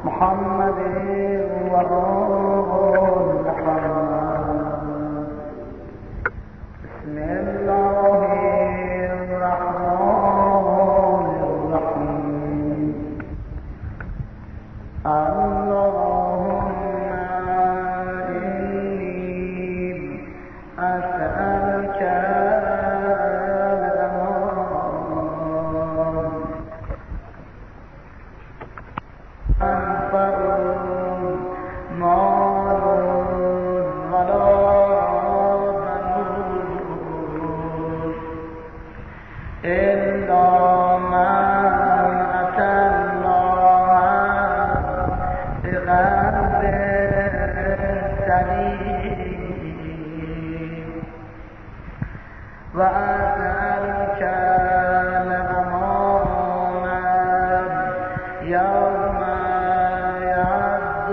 محمد وآل محمد. بسم الله الرحمن الرحيم. اللهم إني أسألك وأسألك الأمانة يوم يعض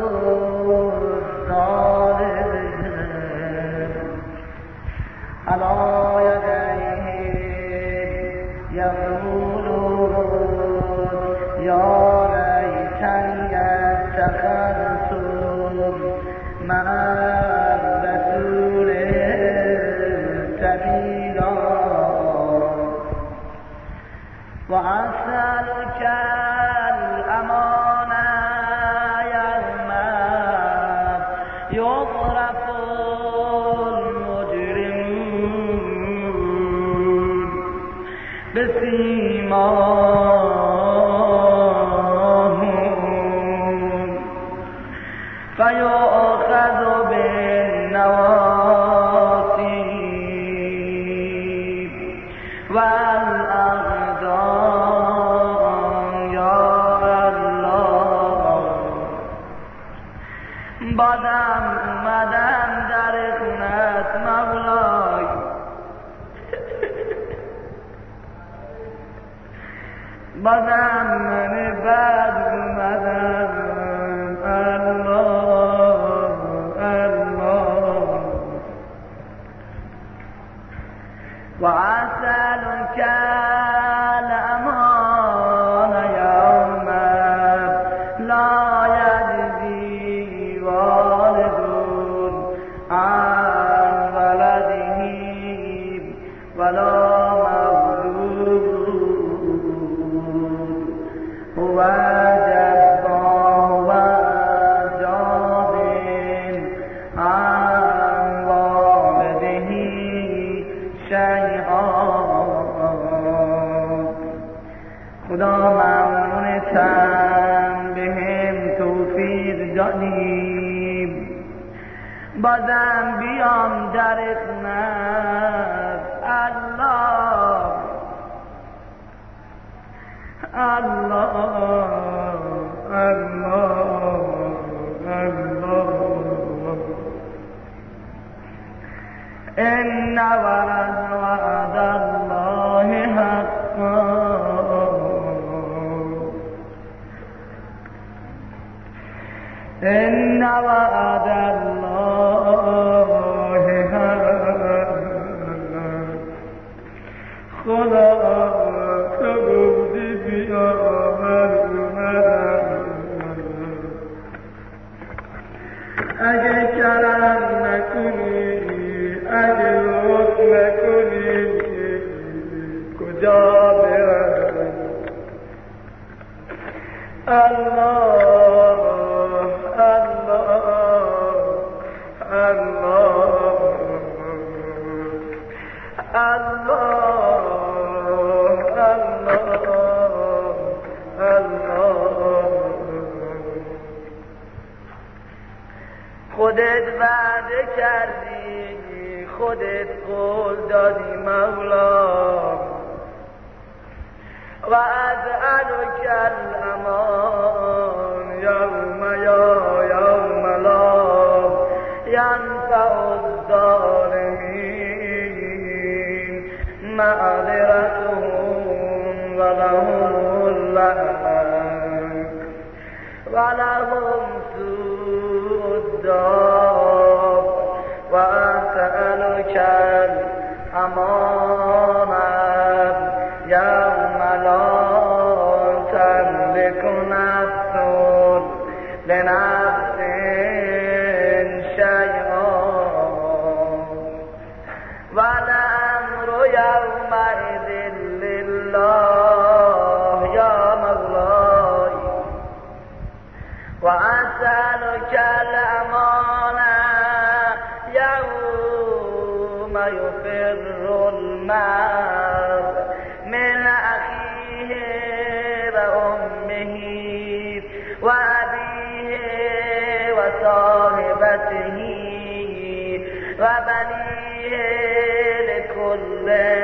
الظالم على يديه يقول يا ليتني اتخذت مع الرسول سبيلا. وأسألك الأمانة يوم يغرف المجرمون بسيماهم فيؤخذ بالنواصي والأقدام يا الله. بازم اومدم در خونت مولای، بازم من بعد اومدم الله الله. وأسألك الأمانة يوم لا يجزي والد عن ولده ولا مولود هو جزاه وجاز عن والده شيئا. خدا ممنونتم بهم توفیق دادیم، بازم بیام در خونت الله الله الله الله. إن وعد الله حقا إن وعد الله حقا. خدا تو گفتی بیامد اومدم، اگه کرم نکنی اگه لطف نکنی کجا برم. الله الله الله الله الله. خودت وعده کردی، خودت قول دادی مولا. و اسألک الامان یوم لا ینفع الظالمین معذرتهم ولهم اللعنة ولهم سوء الدار. وأسألك الأمانة يوم لا تملك نفس لنفس شيئا والأمر يومئذ لله يا مولاي وأسألك الأمانة يوم يفر المرء من أخيه وأمه وأبيه وصاحبته وبنيه لكل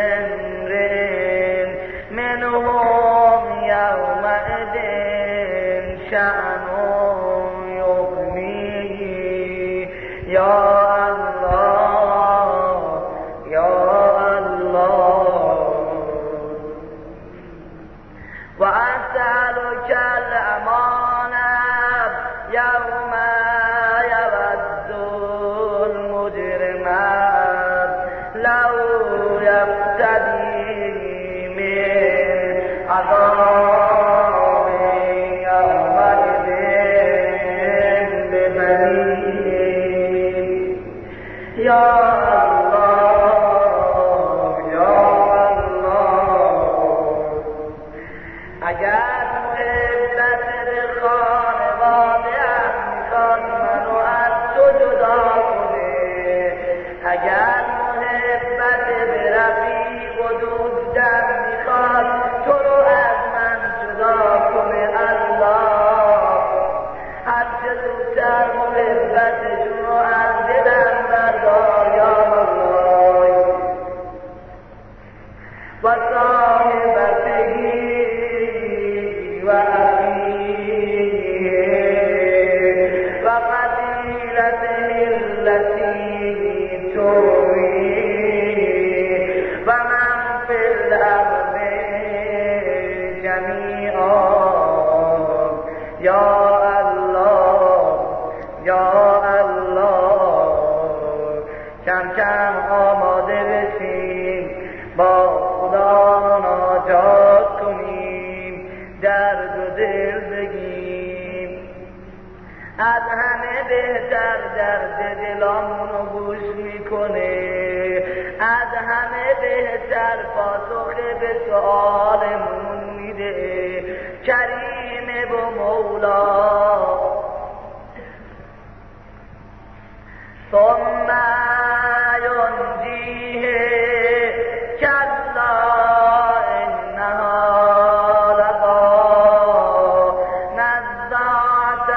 امرئ منهم يومئذ شأن يغنيه يا الله يا الله وأسألك الأمانة يوم يود المجرم لو يفتدي من عذاب يومئذ ببنيه يا الله يا الله اگر محبت خانواده میخواد منو از تو جدا کنه اگر محبت به رفیق و دوستم میخواد تو رو از من جدا کنه الله هرچه زودتر محبتشون رو از دلم بردار یا مولای و صاحبتهی و اخیه و قبیلته التي توی و من فی الارض جمیعا یا الله یا الله کم کم آماده بشیم با خدا مناجات کنیم درد و دل بگیم از همه بهتر درد دلامونو گوش میکنه از همه بهتر پاسخ به سؤالمون میده کریم و مولا ثم ينجيه كلا إنها لظى نزاعة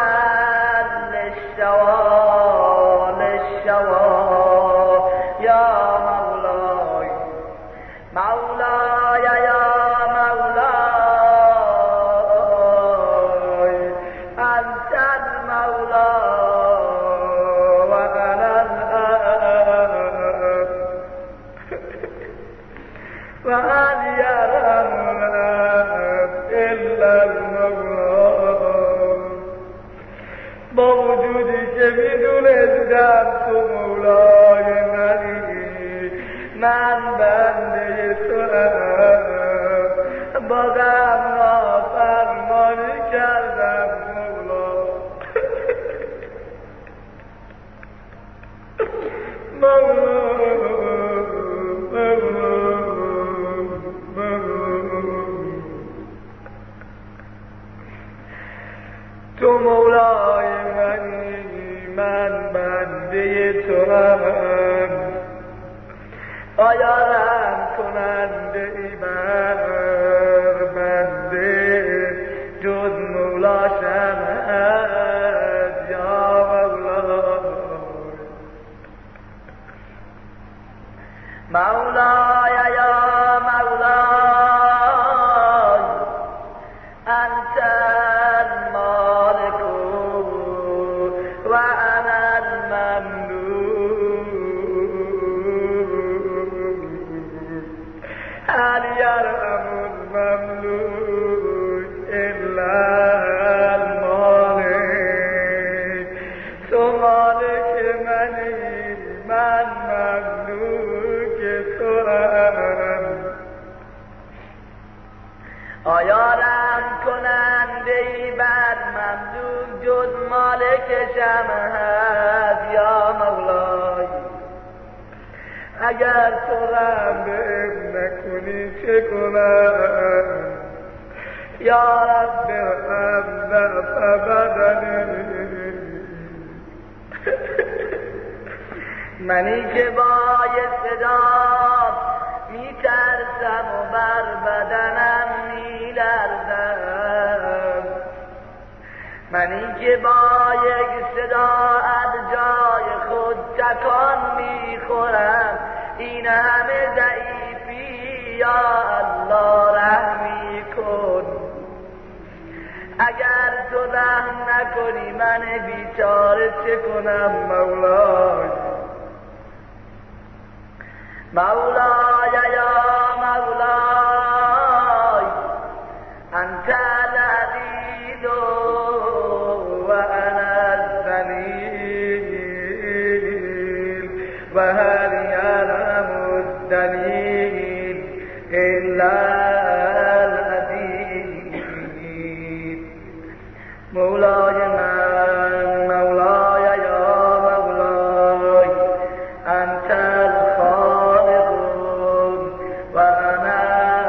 للشوى يا مولاي مولاي يا مولاي أنت المولى وهل يرى إلا المولى با وجودی که میدونستم تو مولای منی من بنده تو هم با غم نافرمانی کردم مولا تو مولای منی من بنده تو هم آیا رحم کننده ای بر بنده جز مولا شمد یا مولا مولاي يا مولاي أنت المالك وأنا المملوك هل يرحم جمع هست یا مولای. اگر تو رحم بهم نکنی چه کنم یا رب ارحم ضعف بدنی. منی که با یه صدا میترسم و بر بدنم میلرزم. منی که با یک صدا از جای خود تکان میخورم. این همه ضعیفی یا الله رحمی کن. اگر تو رحم نکنی من بیچاره چه کنم مولای. مولای یا مولای انت العزیز و انا الذلیل و هل یعلم الدلیل الا العزیز. مولای من مولای یا مولای انت الخالق و انا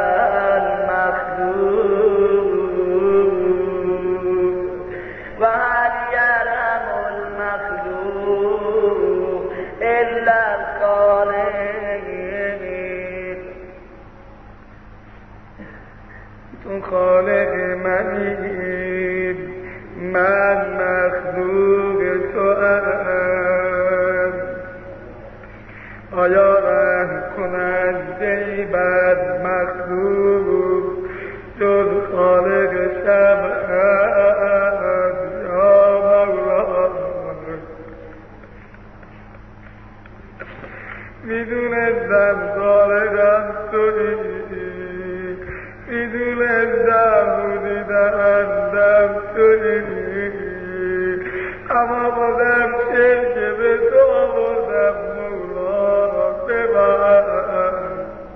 المخلوق و هل یعلم المخلوق الا الخالق. تو خالق منی من مخلوق تو ام. آیا رحم کننده بر مخلوق جز خالق شب یا مولا. میدونستم خالقم تویی، میدونستم بودیدندم تویی، اما بازم شرک به تو آوردم مولا ببر.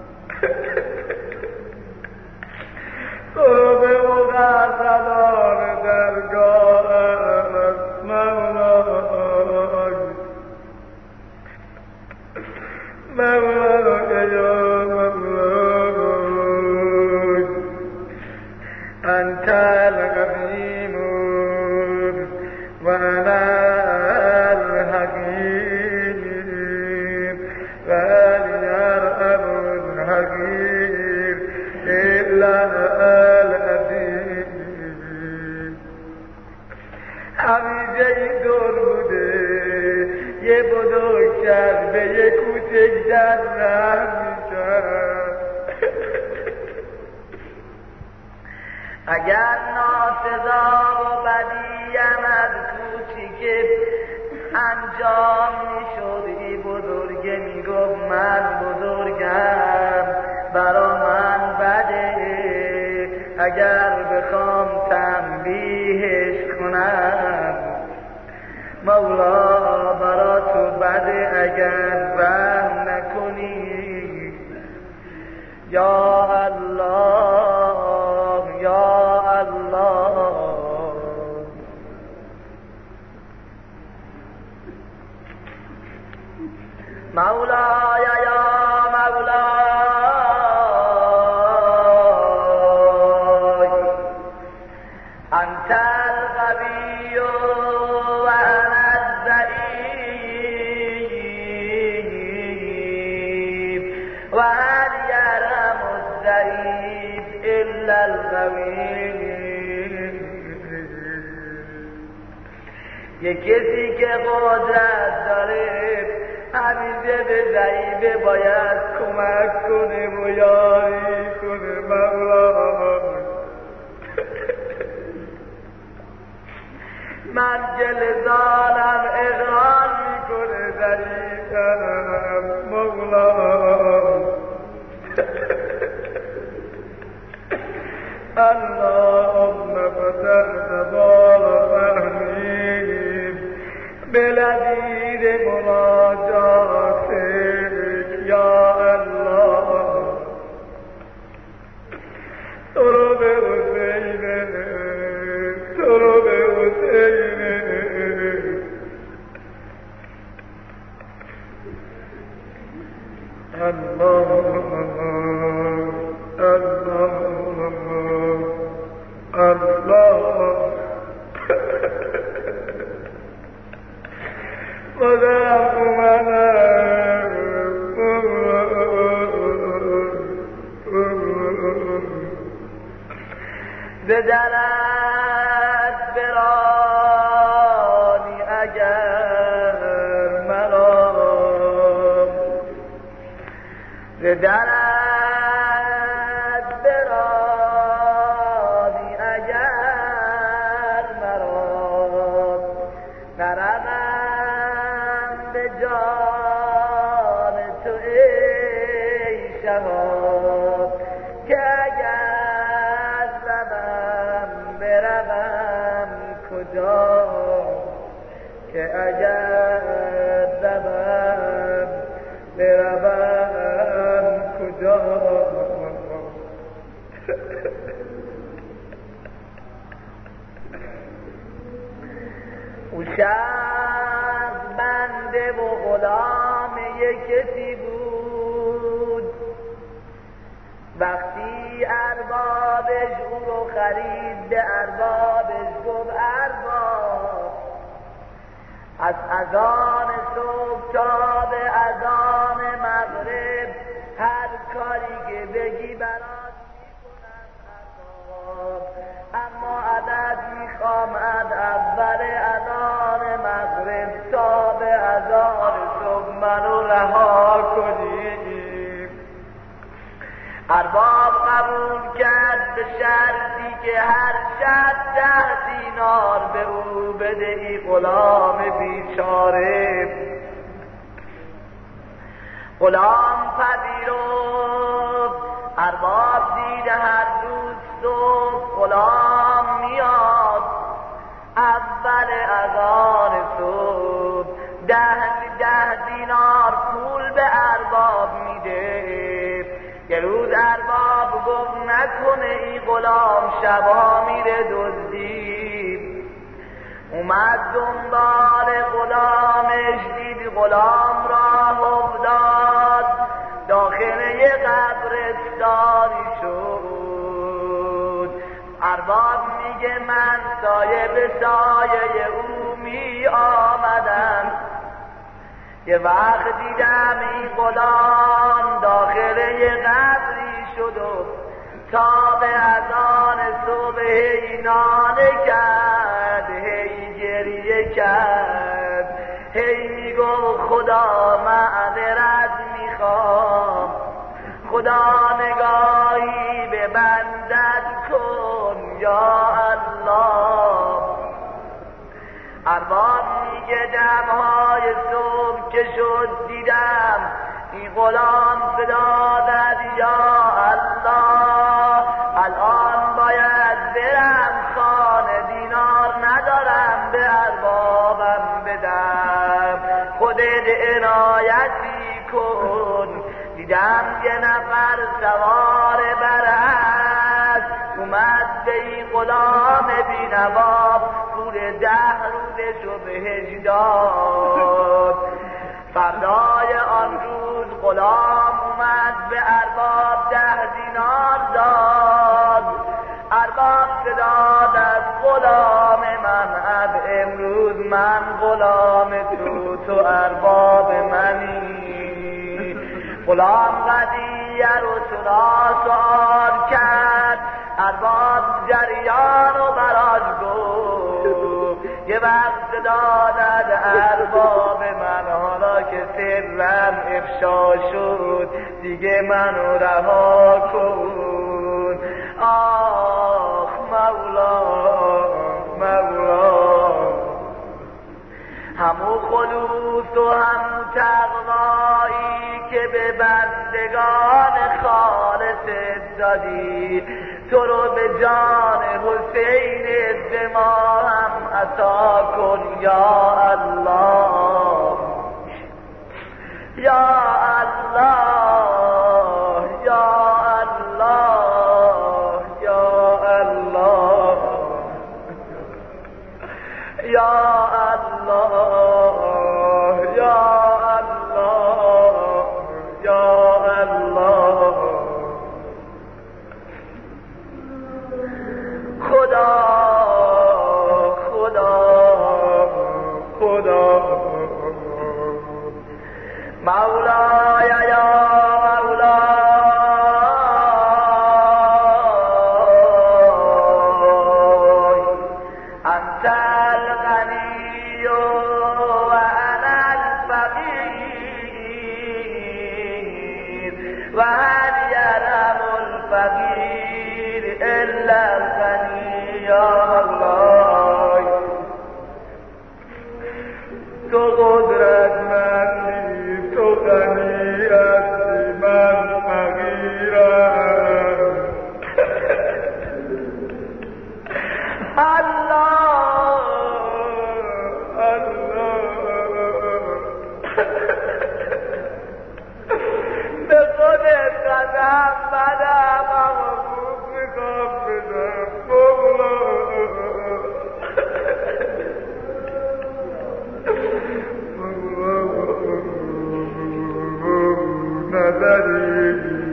تو رو به مقربان درگاهت مولای. مولای یا مولای انت القدیم و انا الحکیم و هل یرحم الحکیم الا العزیز. همیشه این دور بوده یه بزرگتر به یه کوچکتر رحم میکرد. اگر ناسزا و بدیم از کوچیکه انجام میشد این بزرگه میگفت من بزرگم برا من بده. اگر بخوام تنبیهش کنم مولا برا تو بده اگر رحم نکنی یا الله یا الله. مولای یا مولای انت القوی و انا الضعیف و هل یرحم الضعیف الا القوی. یک کسی که قدرت داره همیشه به ضعیف باید کمک کنه و یاری کنه مولا. من گلزانم اقرار میکنه ضعیفم مولا. اللهم فتحت باب فهمیم بلذیذ مناجاتک یا الله. تو رو به حسین، تو رو به حسین به درت برانی اگر مرا، به درت برانی اگر مرا، نرمم به جان تو ای شهاب، که اگر روم بروم کجا، که اگر روم بروم کجا. او شخص بنده و غلام یک کسی بود، وقتی اربابش او رو خرید به اربابش گفت ارباب از اذان صبح تا به اذان مغرب هر کاری که بگی برات میکنم ارباب، اما عدد میخوام از اول اذان مغرب تا به اذان صبح منو رها کنی. ارباب قبول کرد به شرطی که هر شب 10 دینار به او بده، ای غلام بیچاره. غلام پذیرفت. ارباب دید هر روز صبح غلام میاد، اول اذان صبح 10 دینار پول به ارباب میده. یه روز ارباب گفت نکنه این غلام شبها میره دزدی. اومد دنبال غلامش، دید غلام راه افتاد، داخل یه قبرستانی شد. ارباب میگه من سایه به سایه او می آمدم، یه وقت دیدم این غلام داخل یه قبری شد و تا به اذان صبح هی ناله کرد، هی گریه کرد، هی میگو خدا معذرت میخوام، خدا نگاهی به بندت کن یا الله. ارباب میگه دمهای صبح که شد دیدم این غلام صدا زد یا الله، الان باید برم خانه، دینار ندارم به اربابم بدم، خودت عنایتی کن. دیدم یه نفر سوار بر اسب اومد به این غلام بینوا پول 10 روزشو بهش داد. فردای آن روز غلام اومد به ارباب 10 دینار داد. ارباب صدا داد غلام من، از امروز من غلام تو ارباب منی. غلام قضیه رو سؤال کرد، ارباب جریان و براش گفت. یه وقت دادد ارباب من، حالا که سرم افشا شد دیگه منو رها کن. آخ مولا مولا، همو خلوص و همو تقوایی که به بندگان خالصت دادی، تو رو به جان حسین به ما هم عطا کن یا الله یا الله یا الله یا الله یا الله یا الله یا الله. خدا خدا خدا مولاي یا مولا به خودت قدم بدم اما خوب میخوام بدم مولا نداری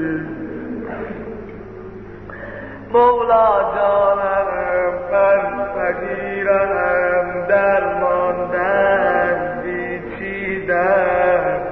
مولا جانم من فقیرم درماندم بیچیدم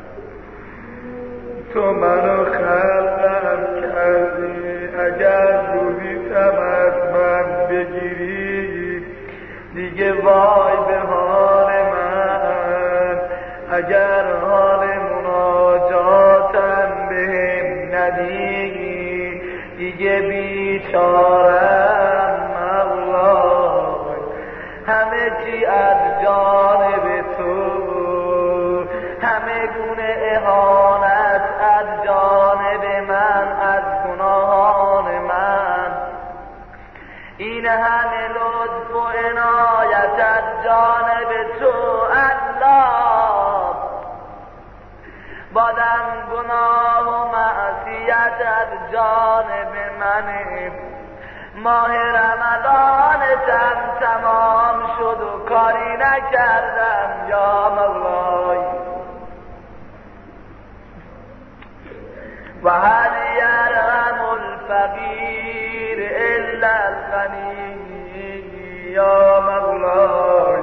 تو منو خلقم کردی اگر روحیتم از من بگیری دیگه وای به حال من اگر حال مناجاتم بهم ندی دیگه بیچارم مولا همه چی از جانب تو همه گونه اهانت از جانب من از گناهان من این همه لطف و عنایت از جانب تو الله بادم گناه و معصیت از جانب منه ماه رمضانتم تمام شد و کاری نکردم یا مولای و هل یرحم الفقیر الا الغنی یا مولای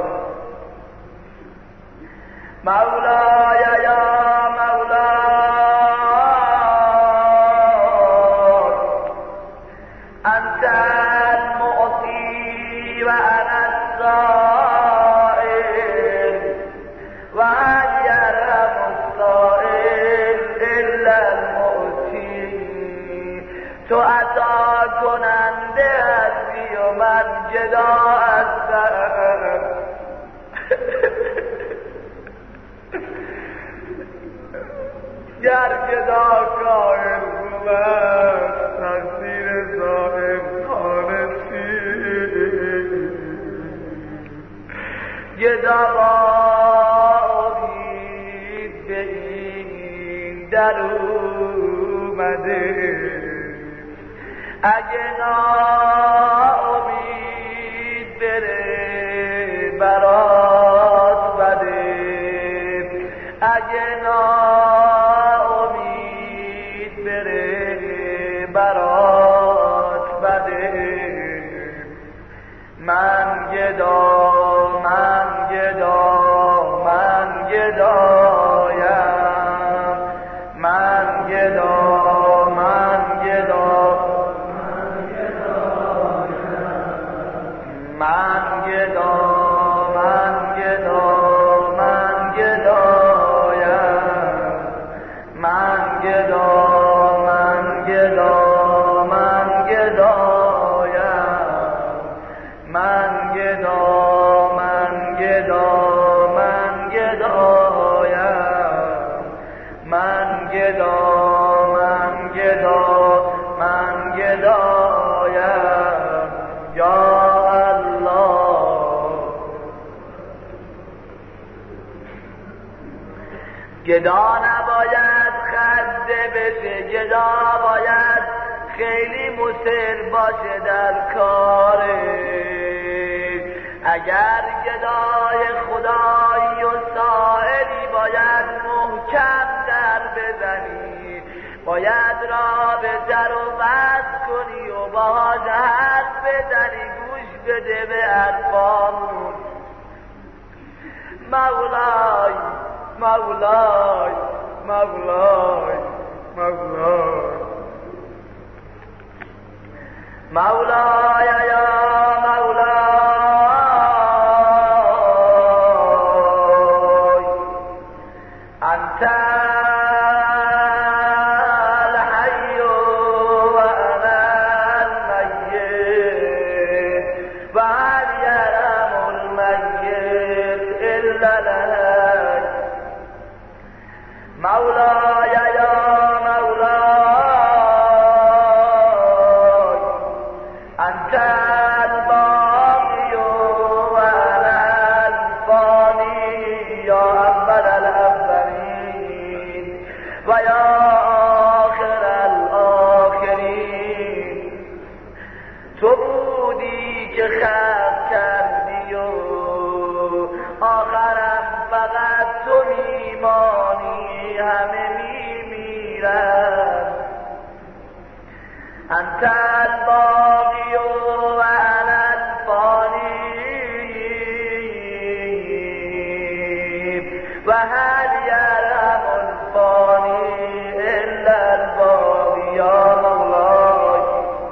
مولای یا انت المعطي وانا السائل وهل يرحم السائل الا المعطي تو عطا کننده هستی و من گدا هستم گر گدا کائل بود تقدیر صاحب خانسی گدا با امید به این در اومده اگه ناامید بره برات بده اگه ناامید بره برات بده من گدا من گدا من گدایم من گدا من گدا من گدا من گدا من گدایم من گدا من گدا من گدایم من گدا من گدا من گدایم من گدا من گدا من گدایم یا گدا نباید خسته بشه گدا باید خیلی مصر باشه در کارش اگر گدای خدایی و سائلی باید محکم در بزنی باید رابطه رو بس کنی و باهاش حرف بزنی گوش بده به حرفامون مولای مولای مولای مولای مولای یا مولای انت الحی و انا المیت و هل یرحم المیت الا الحی مولاي يا مولاي أنت البارئ که خلق کردی و آخرم فقط تو میمانی، همه میمیرن. انت الباقی و انا الفانی و هل یرحم الفانی الا الباقی. یا مولاي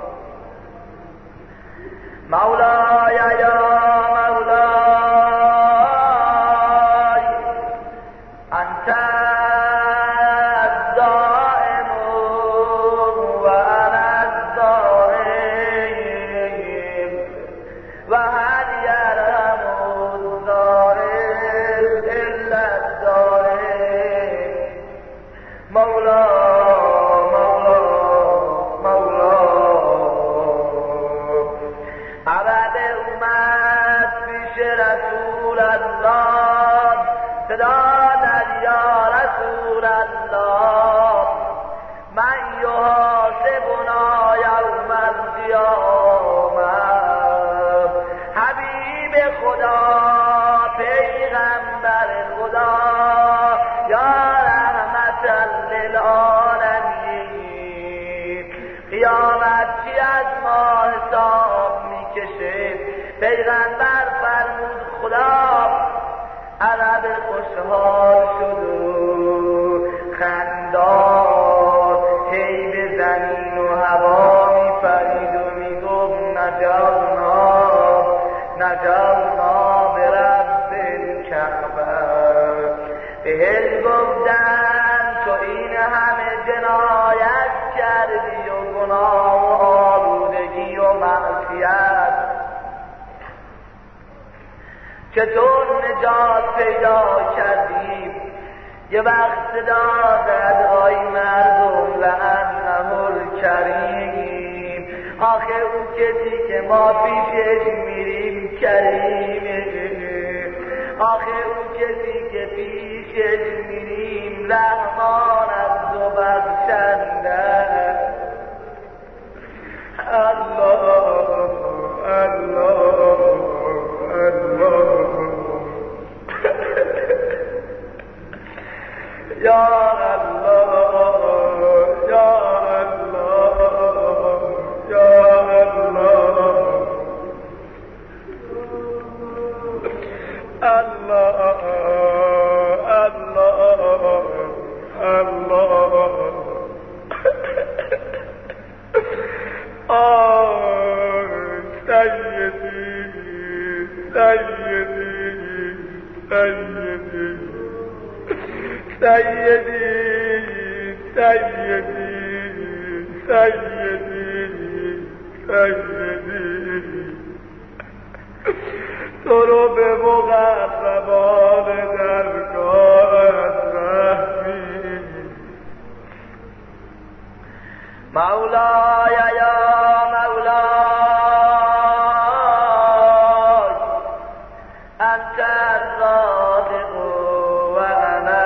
مولاي یا مولاي انت الدائم و انا الدائم و هل یرحم الدائم الا الدائم. مولا مولا مولا عبد اومد پیش رسول الله، صدا داد یا رسول الله من یحاسبنا یوم القیامه. حبیب خدا پیغمبر خدا یا رحمت للعالمین، قیامت چی از ما حساب میکشه؟ پیغمبر فرمود خدا عرب خوشحال شد و خندان، هی به زمین و هوا میپرید و میگفت نجونا نجونا برب الکعبه. بهش گفتن تو این همه جنایت کردی و گناه و آلودگی و معصیت، چطور نجات پیدا کردیم؟ یه وقت صدا زد آی مردم لعنه الکریم، آخه اون کسی که ما پیشش میریم کریمه، آخه اون کسی که پیشش میریم رحمان است و بخشنده. الله الله یا الله یا الله یا الله الله الله سیدی سیدی سیدی سیدی سیدی سیدی سیدی تو رو به مقربان درگاهت رحمی. مولای یا مولای انت الرازق و انا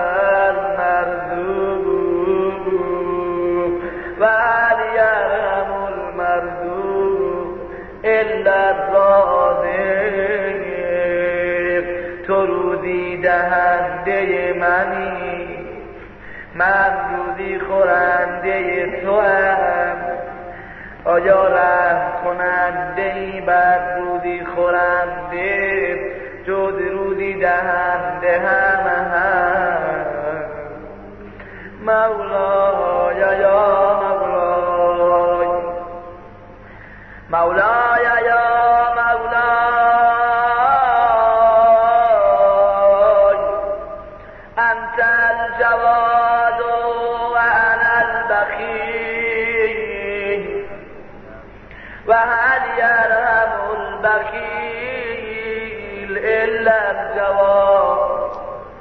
المرزوق و هل یرحم المرزوق الا الرازق. تو روزی دهنده منی، من روزی خورنده تو هم، آیا رحم کننده ای بر روزی خورنده جز روزی دهنده هم مولای یا مولای مولای یا مولای انت الجواد و انا البخیل و هل یرحم البخیل الا الجواد.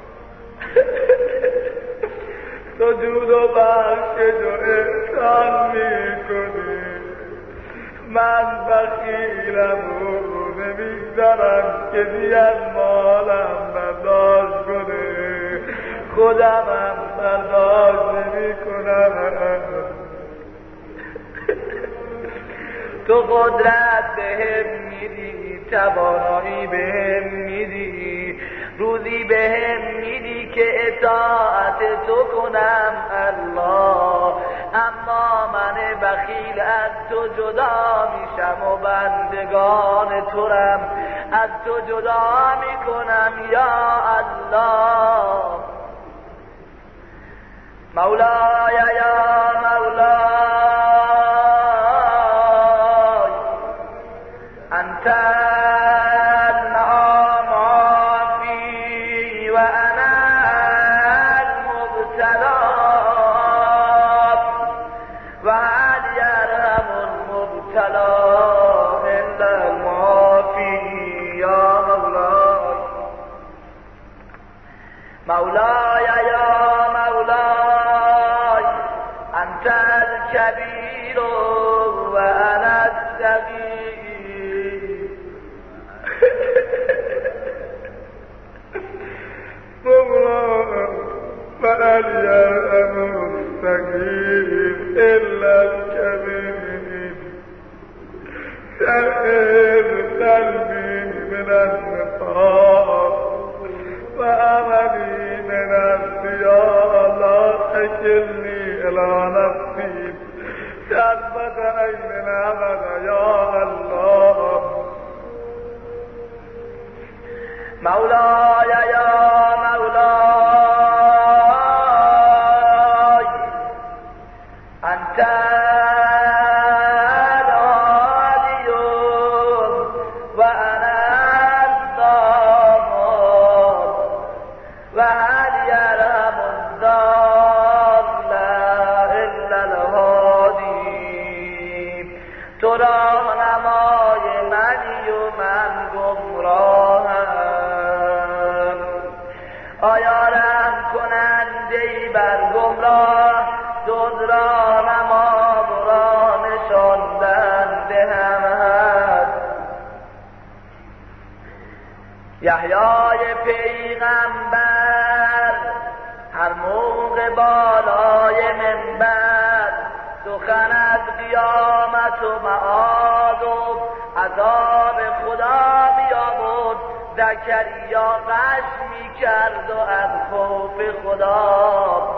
تو جود و بخشش و احسان میکنی، من بخیلم و نمیگذارم کسی از مالم برداشت کنه، خودمم برداشت نمی کنم. تو قدرت بهم توانایی بهم میدی، روزی بهم میدی که اطاعت تو کنم الله. اما من بخیل از تو جدا میشم و بندگان تو رم از تو جدا میکنم یا الله. مولاي يا مولاي أنت المعافي وأنا المبتلى وهل يرحم المبتلى إلا المعافي يا مولاي. مولاي يا مولاي أنت الكبير وأنا الصغير فهل يرحم الصغير إلا الكبير. سهل قلبي من النفاق وأملي من الضياء، لا تكلني إلى نفسي طرفة عين أبدا يا الله. مولاي يا مولاي أنت العالي وأنا الضامن وهل يرحم الضال إلا الهادي. تو راهنمای منی و من گمراهم، آیا رحم کننده‌ای بر گمراه، جز راهنما و راه نشاندنده هم هست. یحیای پیغمبر هر موقع بالای منبر سخن از قیامت و معاد و عذاب خدا می آورد، زکریا غش می کرد و از خوف خدا.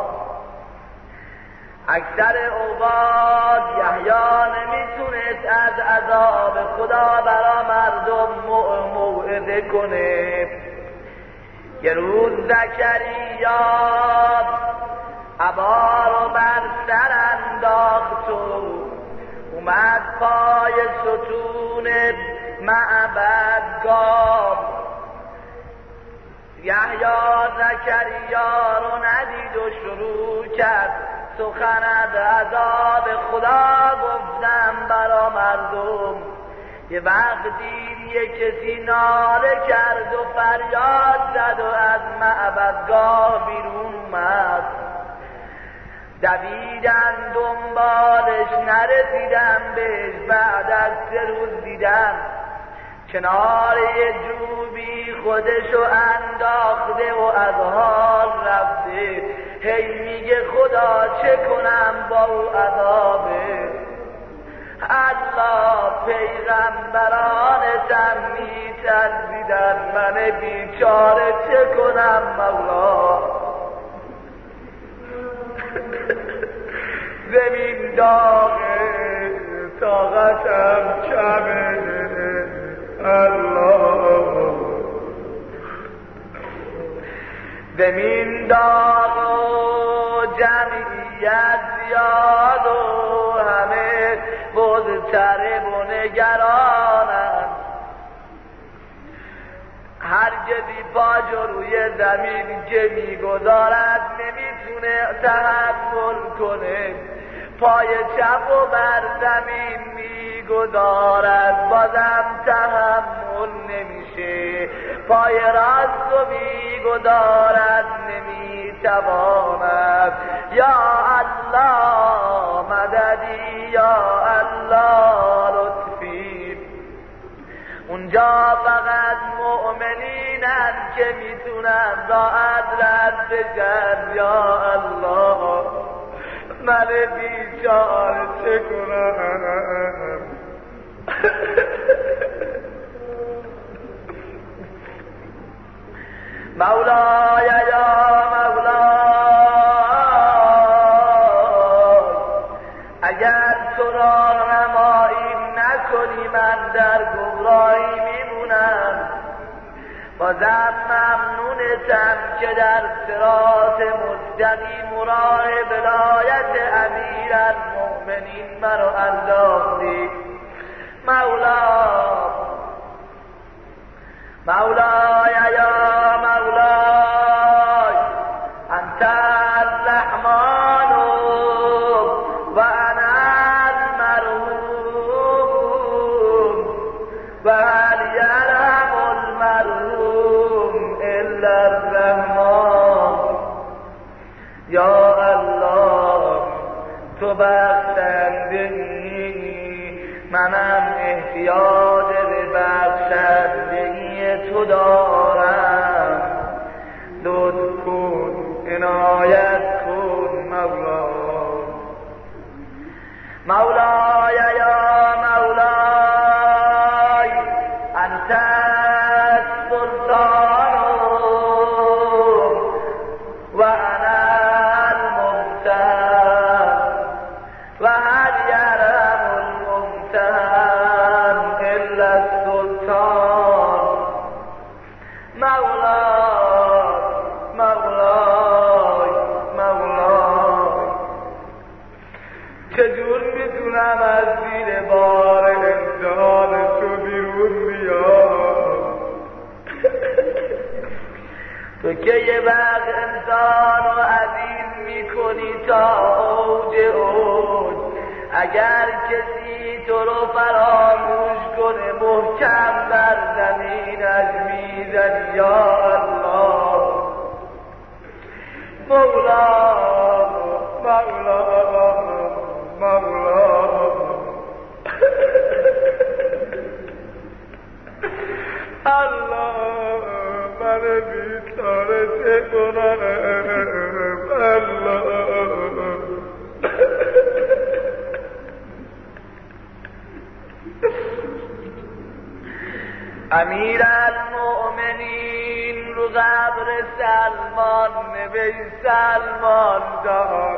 اکثر اوقات یحیی نمیتونست از عذاب خدا برا مردم موعظه کنه. یه روز زکریا عبا رو بر سر انداخت و اومد پای ستون معبدگاه. یحیی زکریا رو ندید و شروع کرد سخن از عذاب خدا گفتم برا مردم. یه وقت دید یه کسی ناله کرد و فریاد زد و از معبدگاه بیرون اومد. دویدن دنبالش نرسیدن بهش، بعد از 3 روز دیدن کنار یه جوبی خودشو انداخته و از حال رفته. هی میگه خدا چه کنم با او عذابه. الله پیغمبرانتم می‌ترسیدن، من بیچاره چه کنم مولا. زمین داغه طاقتم کمه الله. زمین داغ و جمعیت زیاد و همه مضطرب و نگرانند. هرگزی پاش روی زمین که میگذارد نمیتونه تحمل کنه، پای چپ و بر زمین میگذارد بازم تحمل نمیشه، پای راست و میگذارد نمیتواند. یا الله مددی، یا الله لطفی. اونجا فقط مؤمنینن که میتونن راحت رد بشن. یا الله من بیچاره چه کنم. بازم ممنونتم که در صراط مستقیم و راه ولایت امیرالمؤمنین مرا انداختی. مولاي يا مولاي أنت الرحمن وأنا المرحوم وهل يرحم المرحوم إلا الرحمن. يا الله تو بخشندگی منم احتیاج به بخشندگی تو دارم. لطف کن عنایت کن مولاي يا مولاي أنت السلطان وأنا الممتهن وهل يرحم الممتهن إلا السلطان. مولاي چجور میتونم از زیر بار انسان تو بیرون بیام؟ تو که یه وقت انسان رو عزیز میکنی تا اوج اگر کسی تو رو فراموش کنه محکم بر زمینش میزنی. یا الله مولا الله من بیچاره چه کنم الله. امیرالمؤمنین رو قبر سلمان نوشت سلمان جان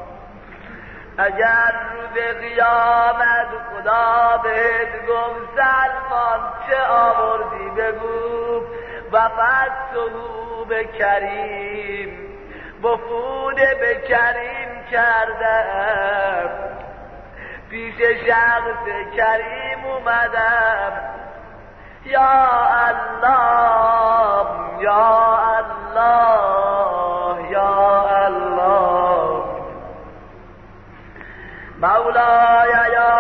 اگر روز قیامت خدا بهت گفت سلمان چه آوردی بگو وفدته به کریم وفود به کریم کردم پیش شخص کریم اومدم. یا الله یا الله یا الله مولاي يا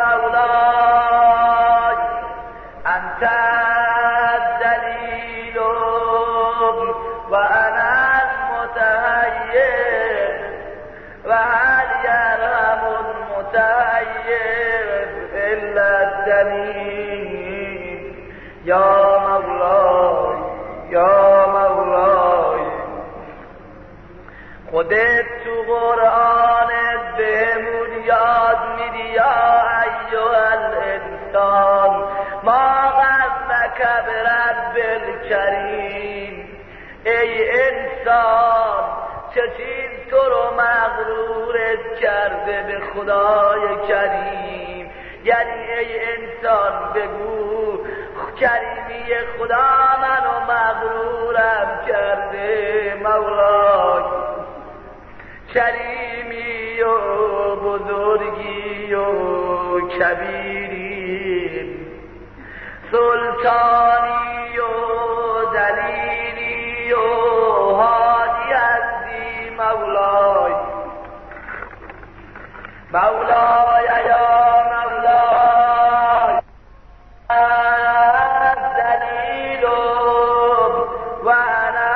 مولاي أنت الدليل وأنا المتهيئ وهل يرحم المتهيئ إلا الدليل. يا مولاي يا مولاي خودت تو قرآنت بهمون یاد میدی یا ایها الانسان ما غمک برب الکریم. ای انسان چه چیز تو رو مغرورت کرده به خدای کریم؟ یعنی ای انسان بگو کریمی خدا منو مغرورم کرده. مولای کریمی و بزرگی و کبیری سلطانی و دلیلی و هادی هستی. مولای مولاي يا مولاي الدليل وأنا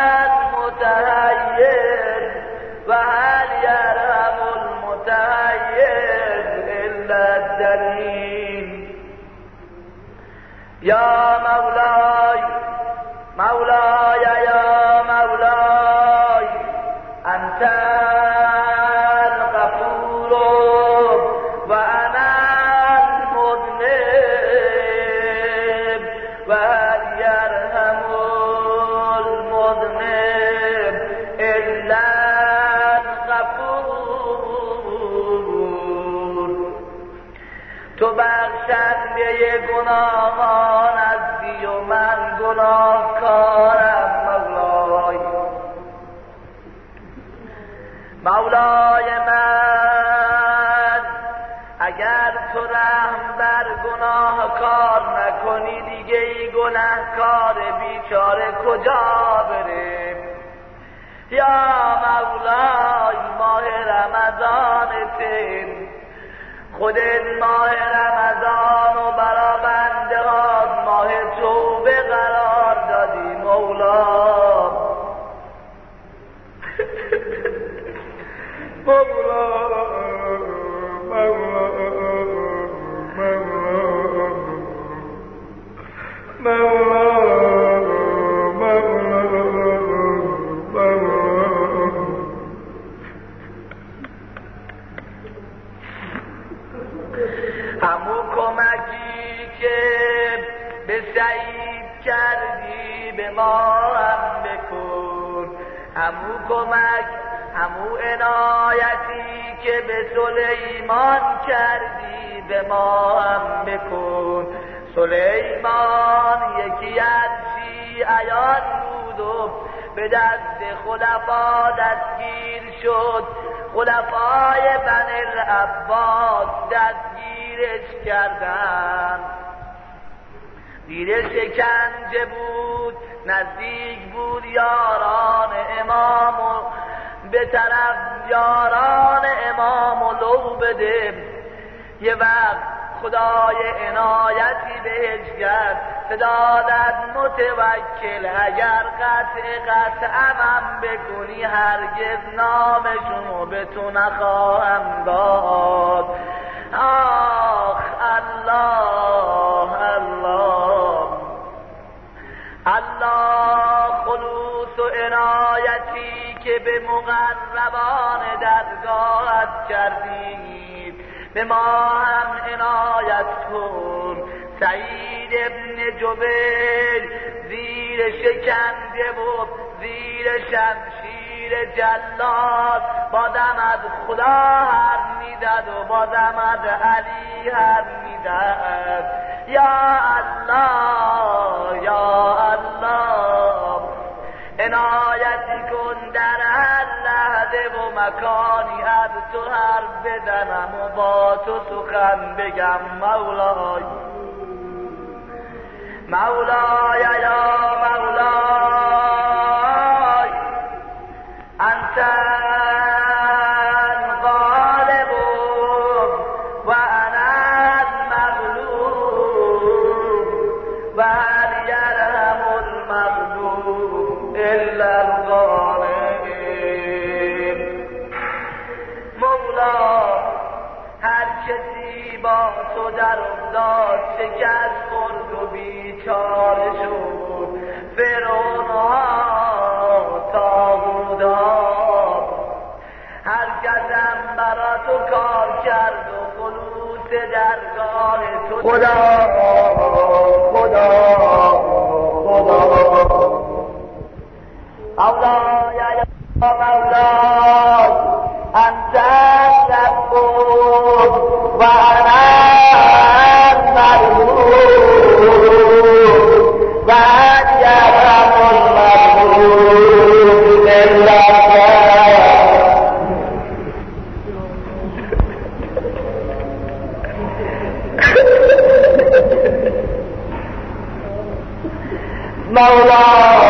المتهيئ وهل يرحم المتهيئ إلا الدليل. يا مولاي مولاي يا مولاي أنت الغفور وأنا المذنب وهل يرحم المذنب إلا الغفور. تو بخشنده گناهان هستی و من گناهکار مولای من اگر تو رحم بر گناه کار نکنی دیگه ای گناهکار بیچاره کجا بره؟ یا مولای ماه رمضانته، خودت ماه رمضان و برا بنده ها ماه توبه قرار دادی مولا. همون کمکی که به سعید کردی به ما هم بکن، همون کمک همون عنایتی که به سلیمان کردی به ما هم بکن. سلیمان یکی از شیعیان بود و به دست خلفا دستگیر شد. خلفای بنی العباس دستگیرش کردن، زیر شکنجه بود، نزدیک بود یاران امام و به طرف یاران امام و لو بده. یه وقت خدای عنایتی بهش کرد، صدا داد متوکل اگر قطعم بکنی هرگز نامشونو به تو نخواهم داد. آخ الله الله الله، خلوص و عنایتی که به مقربان درگاهت کردید به ما هم عنایت کن. سعید ابن جبیر زیر شکنجه و زیر شمشیر جلاد بازم از خدا حرف میزد و بازم از علی حرف میزد. یا الله یا الله، عنایتی کن در هر لحظه و مکانی از تو حرف بزنم و با تو سخن بگم. مولای مولای یا مولای انت الغالب و انا المغلوب و هل یرحم المغلوب الا الغالب. مولا هر کسی با تو در افتاد شکست خورد و بیچاره شد، فرعون ها طاغوت ها، هر کسم برا تو کار کرد و خلوص درگاه تو خدا خدا خدا. مولا یا مولا انت رب و انا المغلوب و یرحم المغلوب الا مولا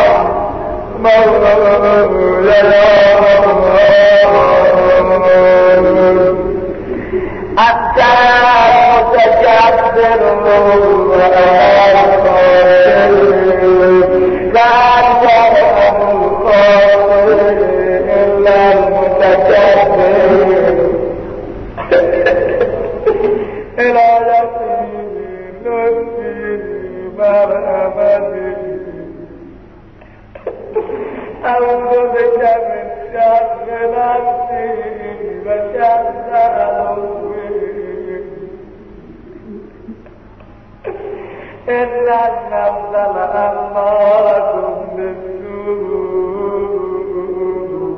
أنت المتكبر لا يرحم الخاطر إلا المتكبر. إلى يقين نفسي مرحمتي أعوذ بك من شر نفسي وشر عدوي إن النفس لأمارة بالسوء.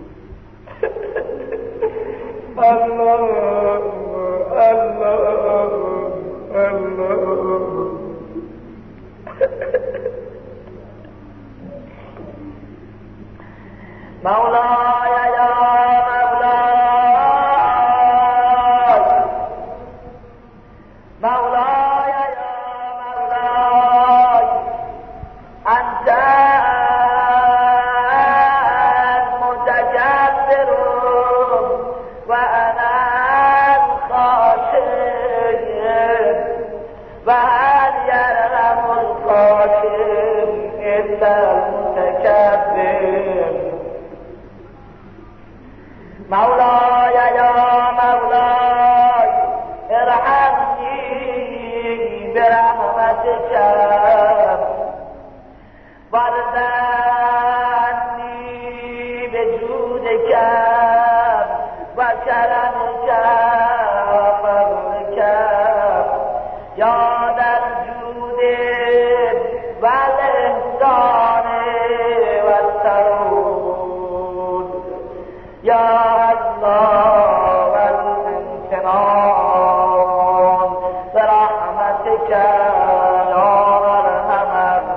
الله الله الله. مولاي يا مولاي شکم وردنی به جود کم و کرم کم و فضل کم یا در جود و الاحسان و السرور یا الله و الامتنان برحمتک یا ارحم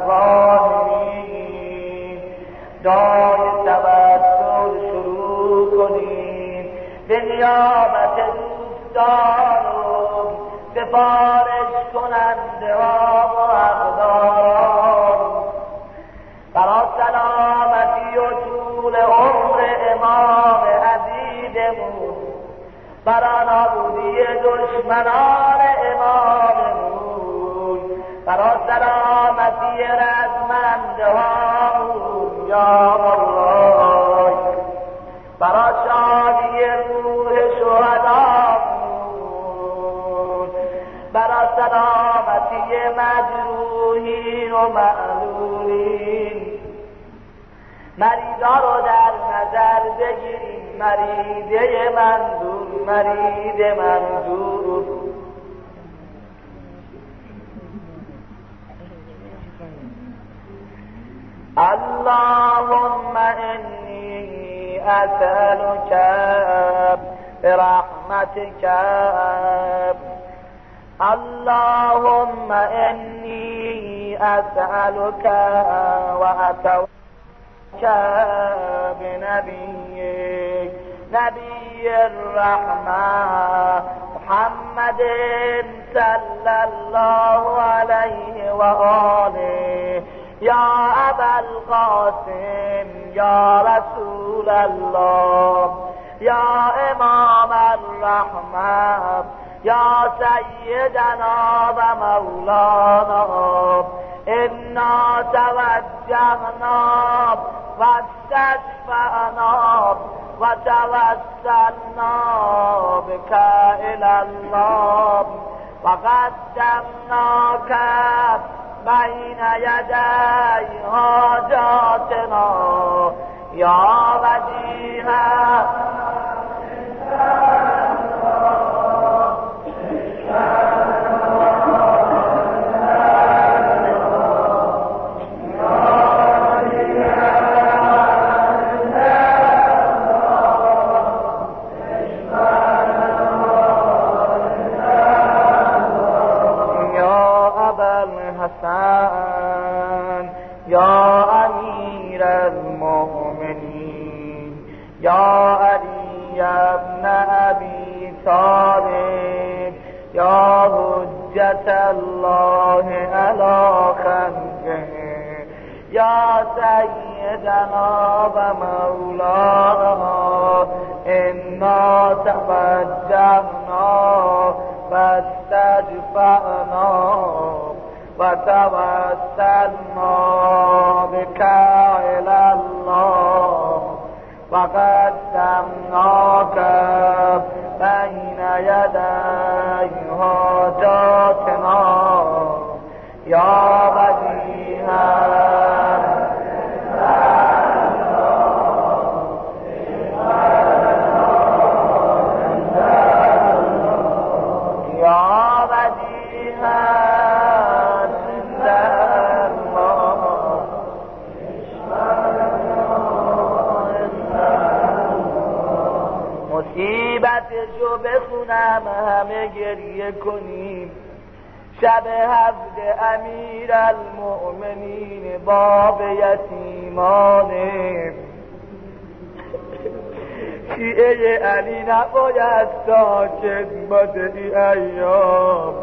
الراحمین. دعای توسل شروع کنیم به نیابت دوستان و سفارش کننده ها و اقداران برای سلامتی و طول عمر امام عزیزمون، برای نابودی دشمنان اماممون، برای سلامتی رزمنده هامون یا مولا، برای شادی روح شهدامون، برای سلامتی مجروحین و معلولین. مریضا رو در نظر بگیریم، مریضه منظور، مریض منظور. اللهم انی اسألک برحمتک، اللهم انی اسألک و اتوکل بنبیک نبی الرحمة محمد صلی الله علیه و آله یا ابا القاسم یا رسول الله یا امام الرحمة یا سیدنا و مولانا، انا توجهنا و استشفعنا و توسلنا بك الى الله و قدمناك بین یدی حاجاتنا یا وجیها. یا امیر المؤمنین یا علی ابن ابی طالب یا حجت الله علی خلقه یا سیدنا و مولانا، انا توجهنا و استشفعنا و توسلنا بك الى الله و قدمناك بین یدی حاجاتنا یا وجیها. مصیبتشو بخونم همه گریه کنیم. شب هفت امیر المؤمنین باب یتیمانه شیعه علی نباید ساکت باشه. ای ایام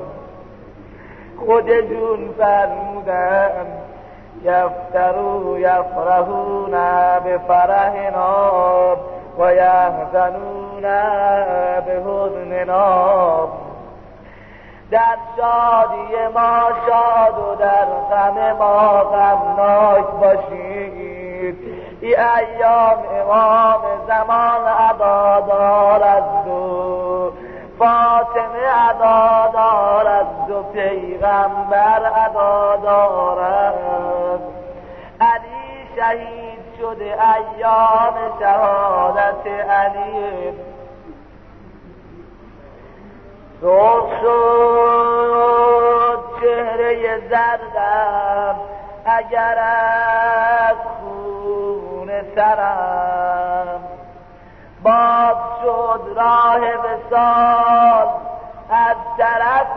خودشون فرمودن یفترو یفرحون بفرحنا و یحزنون بحزننا. در شادی ما شاد و در غم ما غمناک باشید. ای ایام امام زمان عبا دارد و فاطمه ادا دارد و پیغمبر ادا دارد. علی شهید شده ایام شهادت علی. سرخ شد چهره زردم اگر از خون سرم، باز شد راه وصال از طرف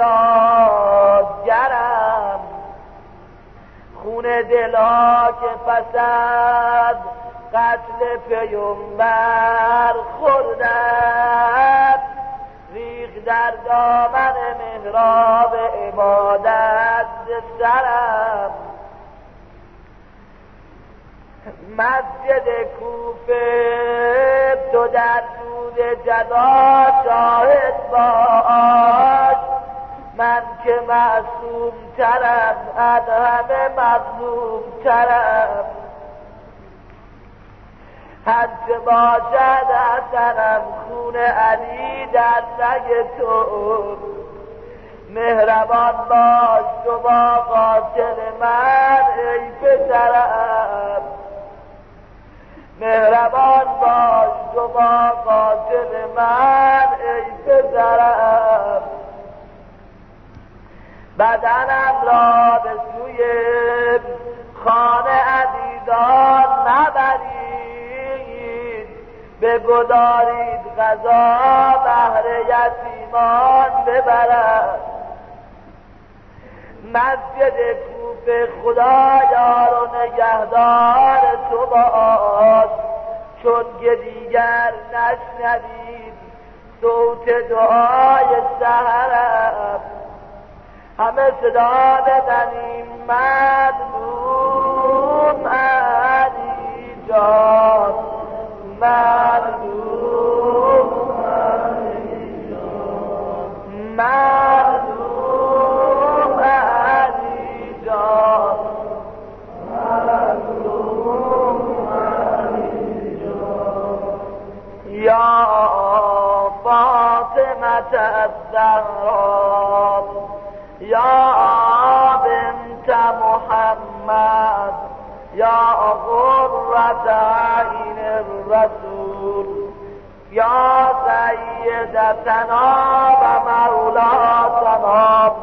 دادگرم. خون دلا که پس از قتل پیمبر خوردم، ریخ در دامن محراب عبادت سرم. مسجد کوفه تو در دود جزا شاهد باش، من که معصوم ترم از همه مظلوم ترم. هرچه باشد حسنم خون علی در رگ تو، مهربان باش تو با قاتل من ای پسرم. مهربان باش تو با قاتل من ای پسرم. بدنم را به سوی خانه عزیزان نبرید، بگذارید غذا بهر یتیمان ببرد. مسجد کوفه خدا یار و نگهدار تو باش، چون که دیگر نشنوید صوت دعای سحرم. همه صدا بزنیم مظلوم علی جان، مظلوم علی جان، مظلوم علی جان، مظلوم علی جان. یا فاطمة الزهرا یا بنت محمد یا قرة عین الرسول یا سیدتنا و مولاتنا،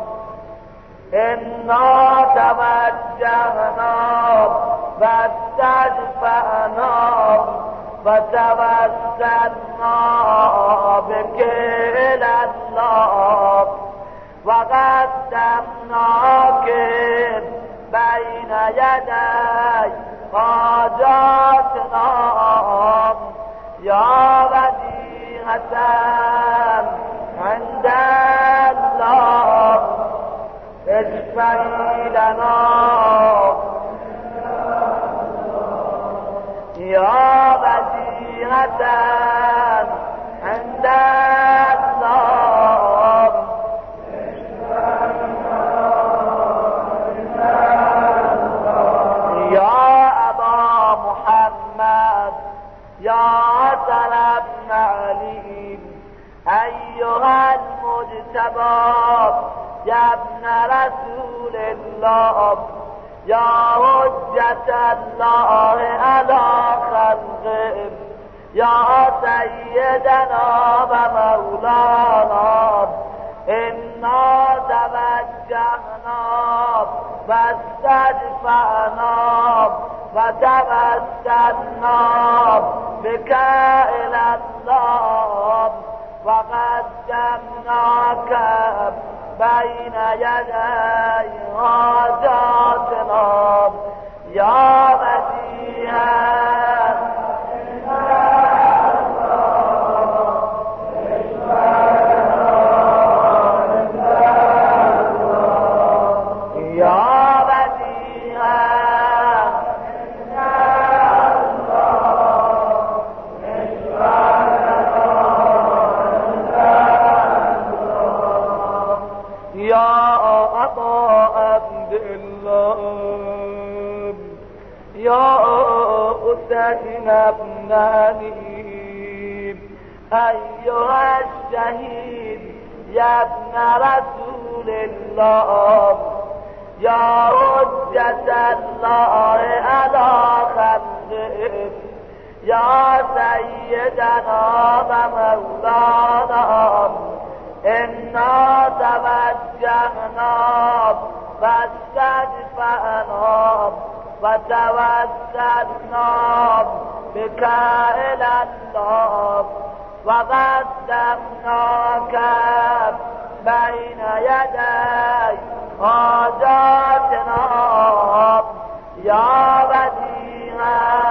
انا توجهنا و استشفعنا و توسلنا بک الی الله و قدمناک بین یدی حاجاتنا یا وجیهة عند الله اشفعی لنا یا وجیهة عند الله. یا حسن ابن علی ایها المجتبی یا ابن رسول الله یا حجت الله علی خلقه یا سیدنا و مولانا، انا توجهنا و استشفعنا و توسلنا بک الی الله و قدمناک بین یدی حاجاتنا یا وجیها. حسین ابن علی ایها شهید یا ابن رسول الله یا حجت الله علی خلقه یا سیدنا و مولانا انا توجهنا و استدفعنا و توسلنا بك الی الله و قدمناک بین یدی حاجاتنا یا بدیعا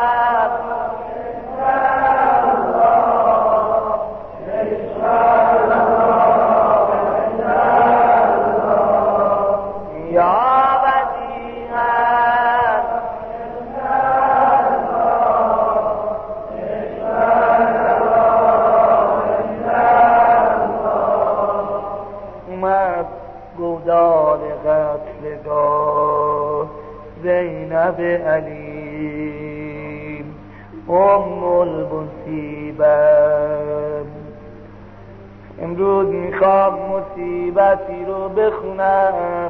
زینب علی ام المصیبه. امروز میخوام مصیبتی رو بخونم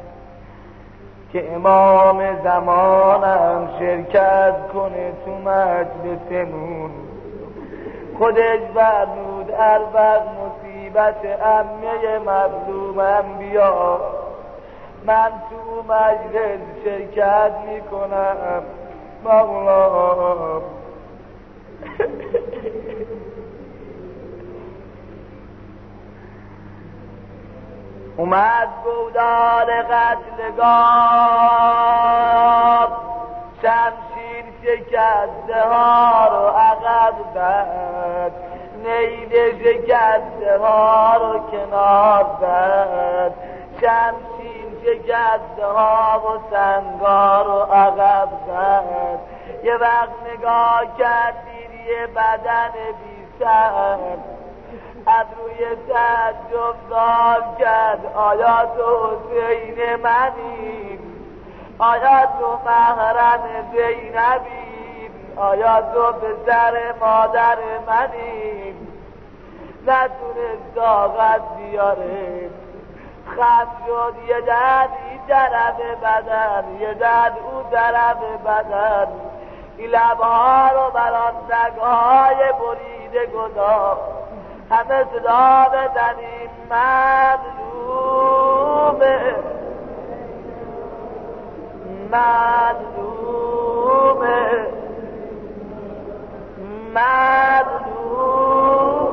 که امام زمانم شرکت کنه تو مجلسمون. خودش فرمود البته مصیبت عمه مظلومم بیا، من تو مجلس شرکت میکنم. مولا اومد گودال قتلگاه، شمشیر شکسته ها رو عقب زد، نیده شکسته ها رو کنار زد، شمشیر شکسته ها و سنگار رو عقب زد. یه وقت نگاه کرد دید یه بدن بی سر، از روی تعجب سوال کرد آیا تو حسین منی؟ آیا تو محرم زینبی؟ آیا تو پسر مادر منی؟ نتونست طاقت بیاره، خم شد یه دد این طرف بدن، یه دد اون طرف بدن، این لبها رو بر آن رگهای بریده گذاشت. همه صدا بزنیم مظلومه مظلومه مظلوم.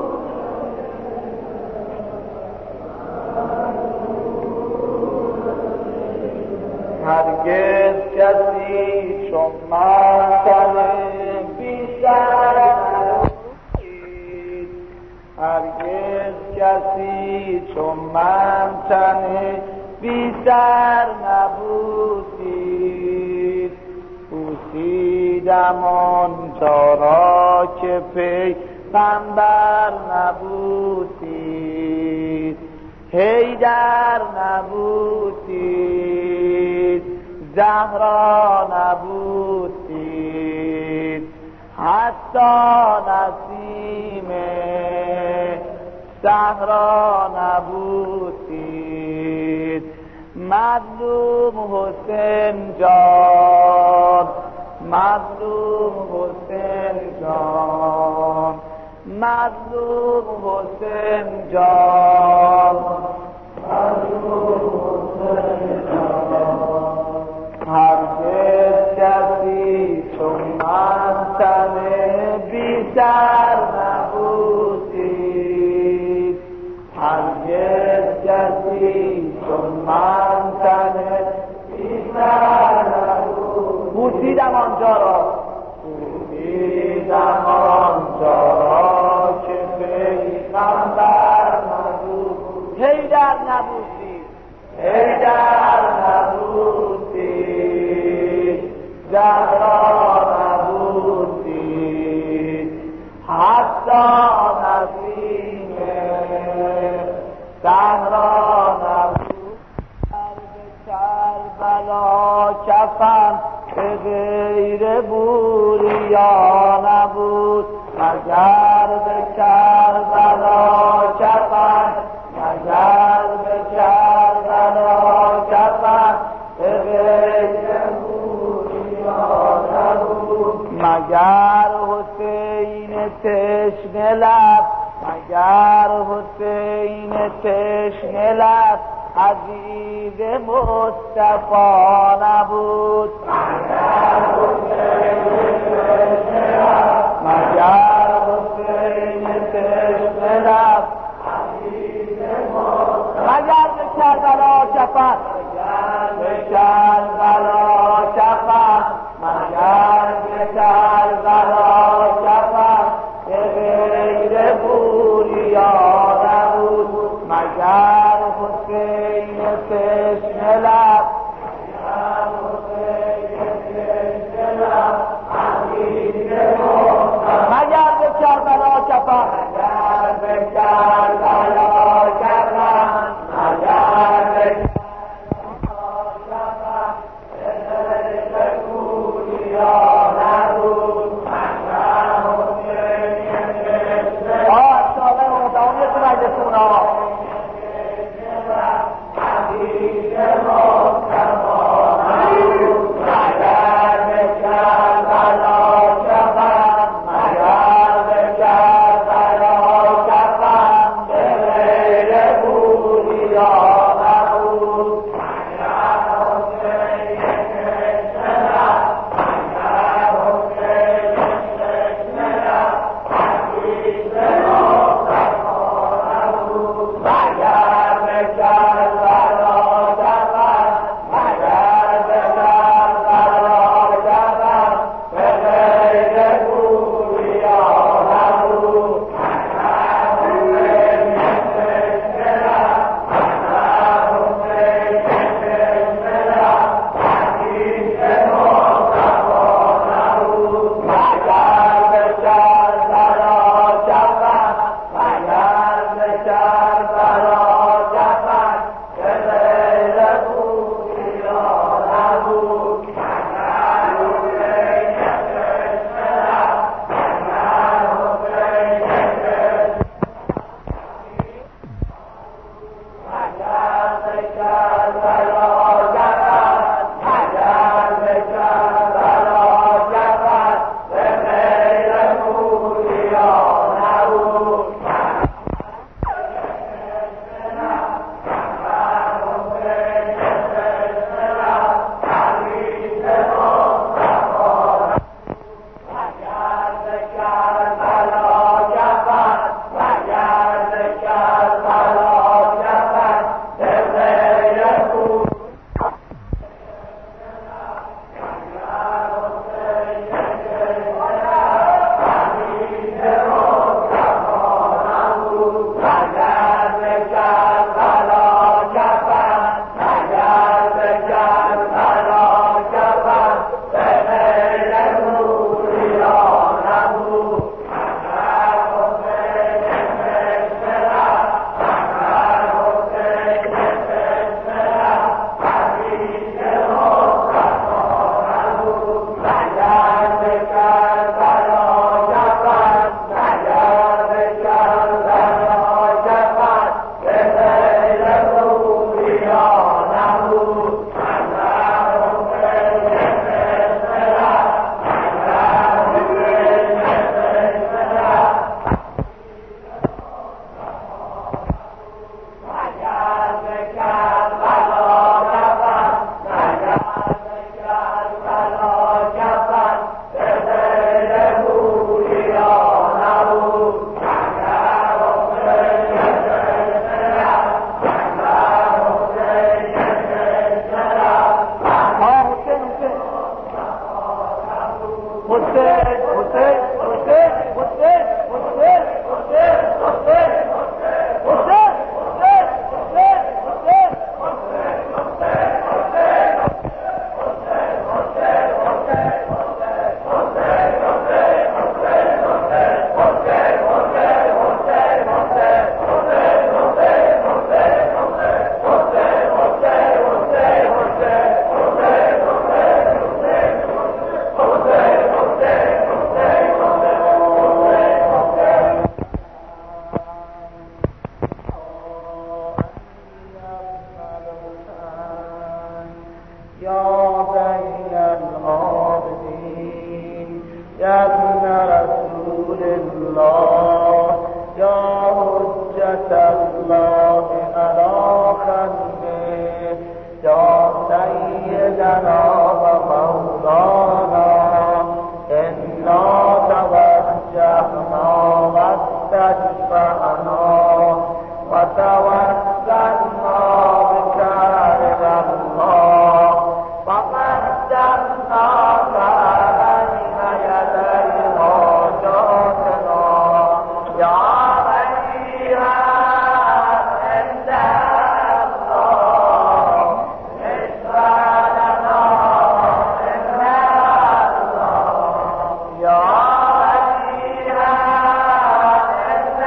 هرگز کسی چون من تنه بیشتر نبودید، هرگز کسی چون من تنه بیشتر نبودید. پوسیدم آنجا را که پیغمبر نبودید، حیدر نبودید، زهرا نبودید، حتی نسیم صحرا نبودید. مظلوم حسین جان، مظلوم حسین جان، مظلوم حسین جان، مظلوم حسین جان. هرگز کسی چون من تنه بیشتر نبودید، هرگز کسی چون من تنه بیشتر نبودید. بوسیدم آنجا را، بوسیدم آنجا را که پیغمبر نبود. حیدر نبودید، حیدر نبودید، زهرا نبودید، حتی نسیم صحرا نبود. کربلا کفن به غیر بوریا نبود، اگر به کربلا به غیر بوریا نبود. مگر حسین تشنه لب، مگر حسین تشنه لب عزیز مصطفی نبود. مگر حسین تشنه لب عزیز مصطفی، مگر به کربلا شفق، مگر به کربلا شفق، مگر به کربلا شفق به غیر بوریا نبود. مگر حسین تشنه لب، مگر حسین تشنه لب عزیز مصطفی، مگر به کربلا شفق، مگر به کربلا شفق، مگر به کربلا شفق به غیر بوریا نبود. مگر حسین تشنه لب ساله مدام یه تو مجلسون عزیز مصطفی نبود. مگر به کربلا شفق، مگر به کربلا شفق به غیر بوریا نبود. مگر حسین تشنه لب، مگر حسین تشنه لب عزیز مصطفی نبود. مگر به کربلا شفق، مگر به کربلا شفق به غیر بوریا نبود. مگر حسین تشنه لب، مگر حسین تشنه لب عزیز مصطفی نبود. مگر به کربلا شفق، مگر به کربلا شفق به غیر بوریا نبود. مگر حسین تشنه لب، مگر حسین تشنه مگر به کربلا شفق، مگر به کربلا شفق به غیر بوریا نبود. يا زين العابدين يا ابن رسول الله يا حجة الله على خلقه يا سيدنا ومولانا إنا توجهنا واستشفعنا وتوسلنا بك إلى الله وقدمناك بين يدي حاجاتنا يا غنيا عند الله اشفع لنا عند الله يا غنيا عند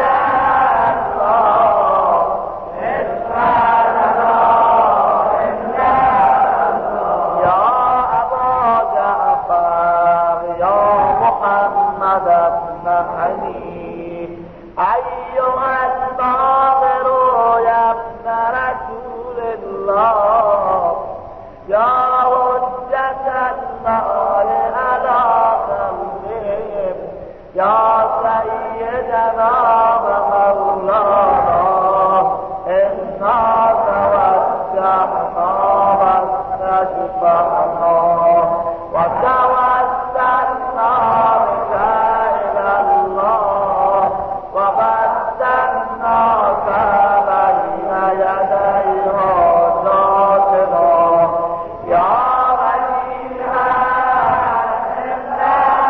الله اشفع لنا عند الله يا أبا جعفر يا محمد بن علي أيها الصابر يا ابن رسول الله يا حجة الله على خلقهم يا سيدنا ومولانا إنا توجهنا واستشفعنا وتوسلنا بك إلى الله وقدمناك بين يدي حاجاتنا يا غنيا عند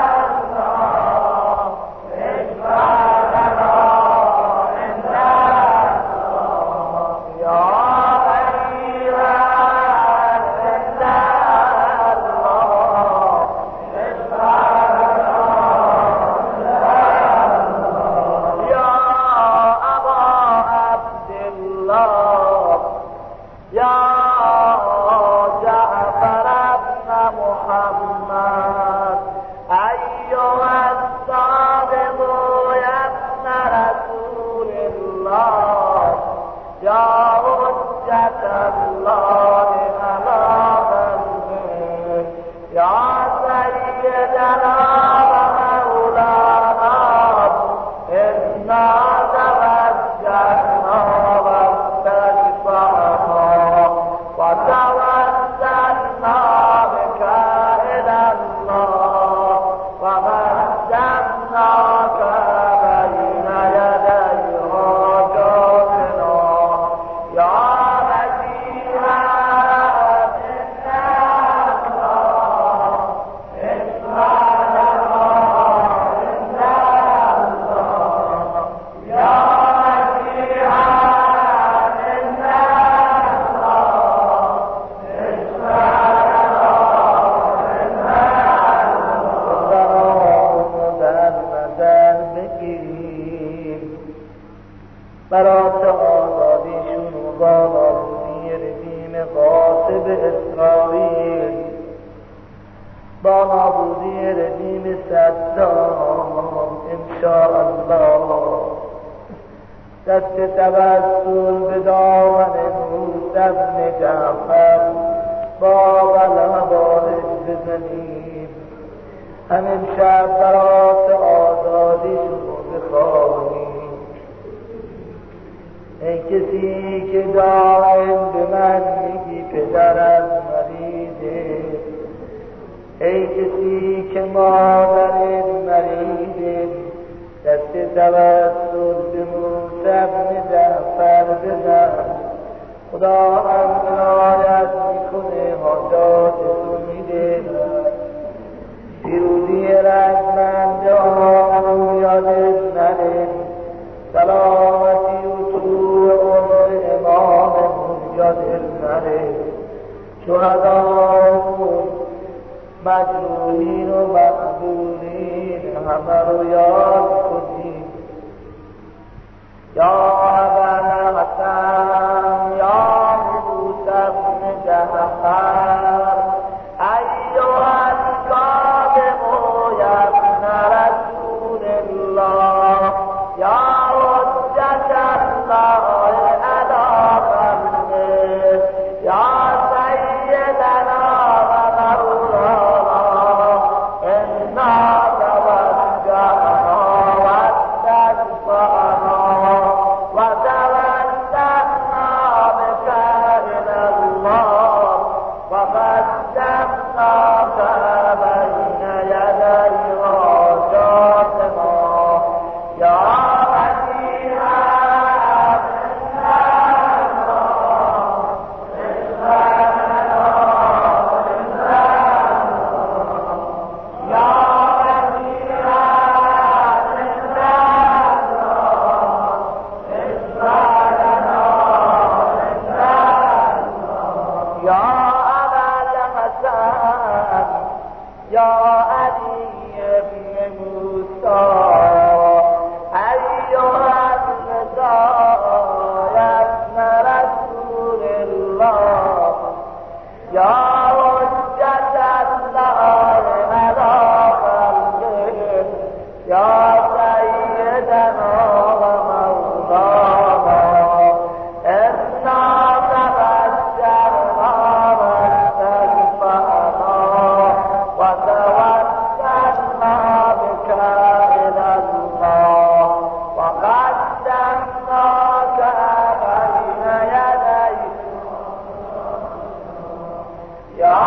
الله اشفع لنا عند الله يا غنيا عند الله اشفع لنا يا أبا عبد الله يا جعفر بن محمد أيها الصادق يا ابن رسول الله يا حجة الله على خلقه يا سيدنا ومولانا إنا توجهنا واستشفعنا وتوسلنا بك إلى الله وقدمناك بين يدي حاجاتنا يا غنيا عند الله اشفع لنا عند الله يا غنيا عند الله اشفع لنا عند الله بگیریم برات آزادیشون و با نابودی رژیم غاصب اسرائیل با نابودی رژیم صدام انشاءالله دست توسل به دامن موسی بن جعفر با بلهبارش بزنیم همین شب برات آزادیشون رو بخواهیم ای کسی که دائم به من میگی پدرت مریضه ای کسی که مادرت مریضه دست توسل به موسی بن جعفر بزن خدا هم عنایت میکنه حاجاتتو میده پیروزی رزمنده ها یادت نره سلامتی و طول عمر اماممون یادت نره شهدامون مجروحین و مقبولین همه رو یاد کنیم یا ابوالحسن یا موسی بن جعفر ایها الصادق یا ابن رسول الله یا حجة الله علی خلقه یا سیدنا یا علی ابن موسی ایها الرضا یا ابن رسول الله یا حجت الله علی خلقه یا سیدنا و مولانا انا تبشرنا و استشفعنا و توسلنا بك الى الله و قدمناك بین یدیک یا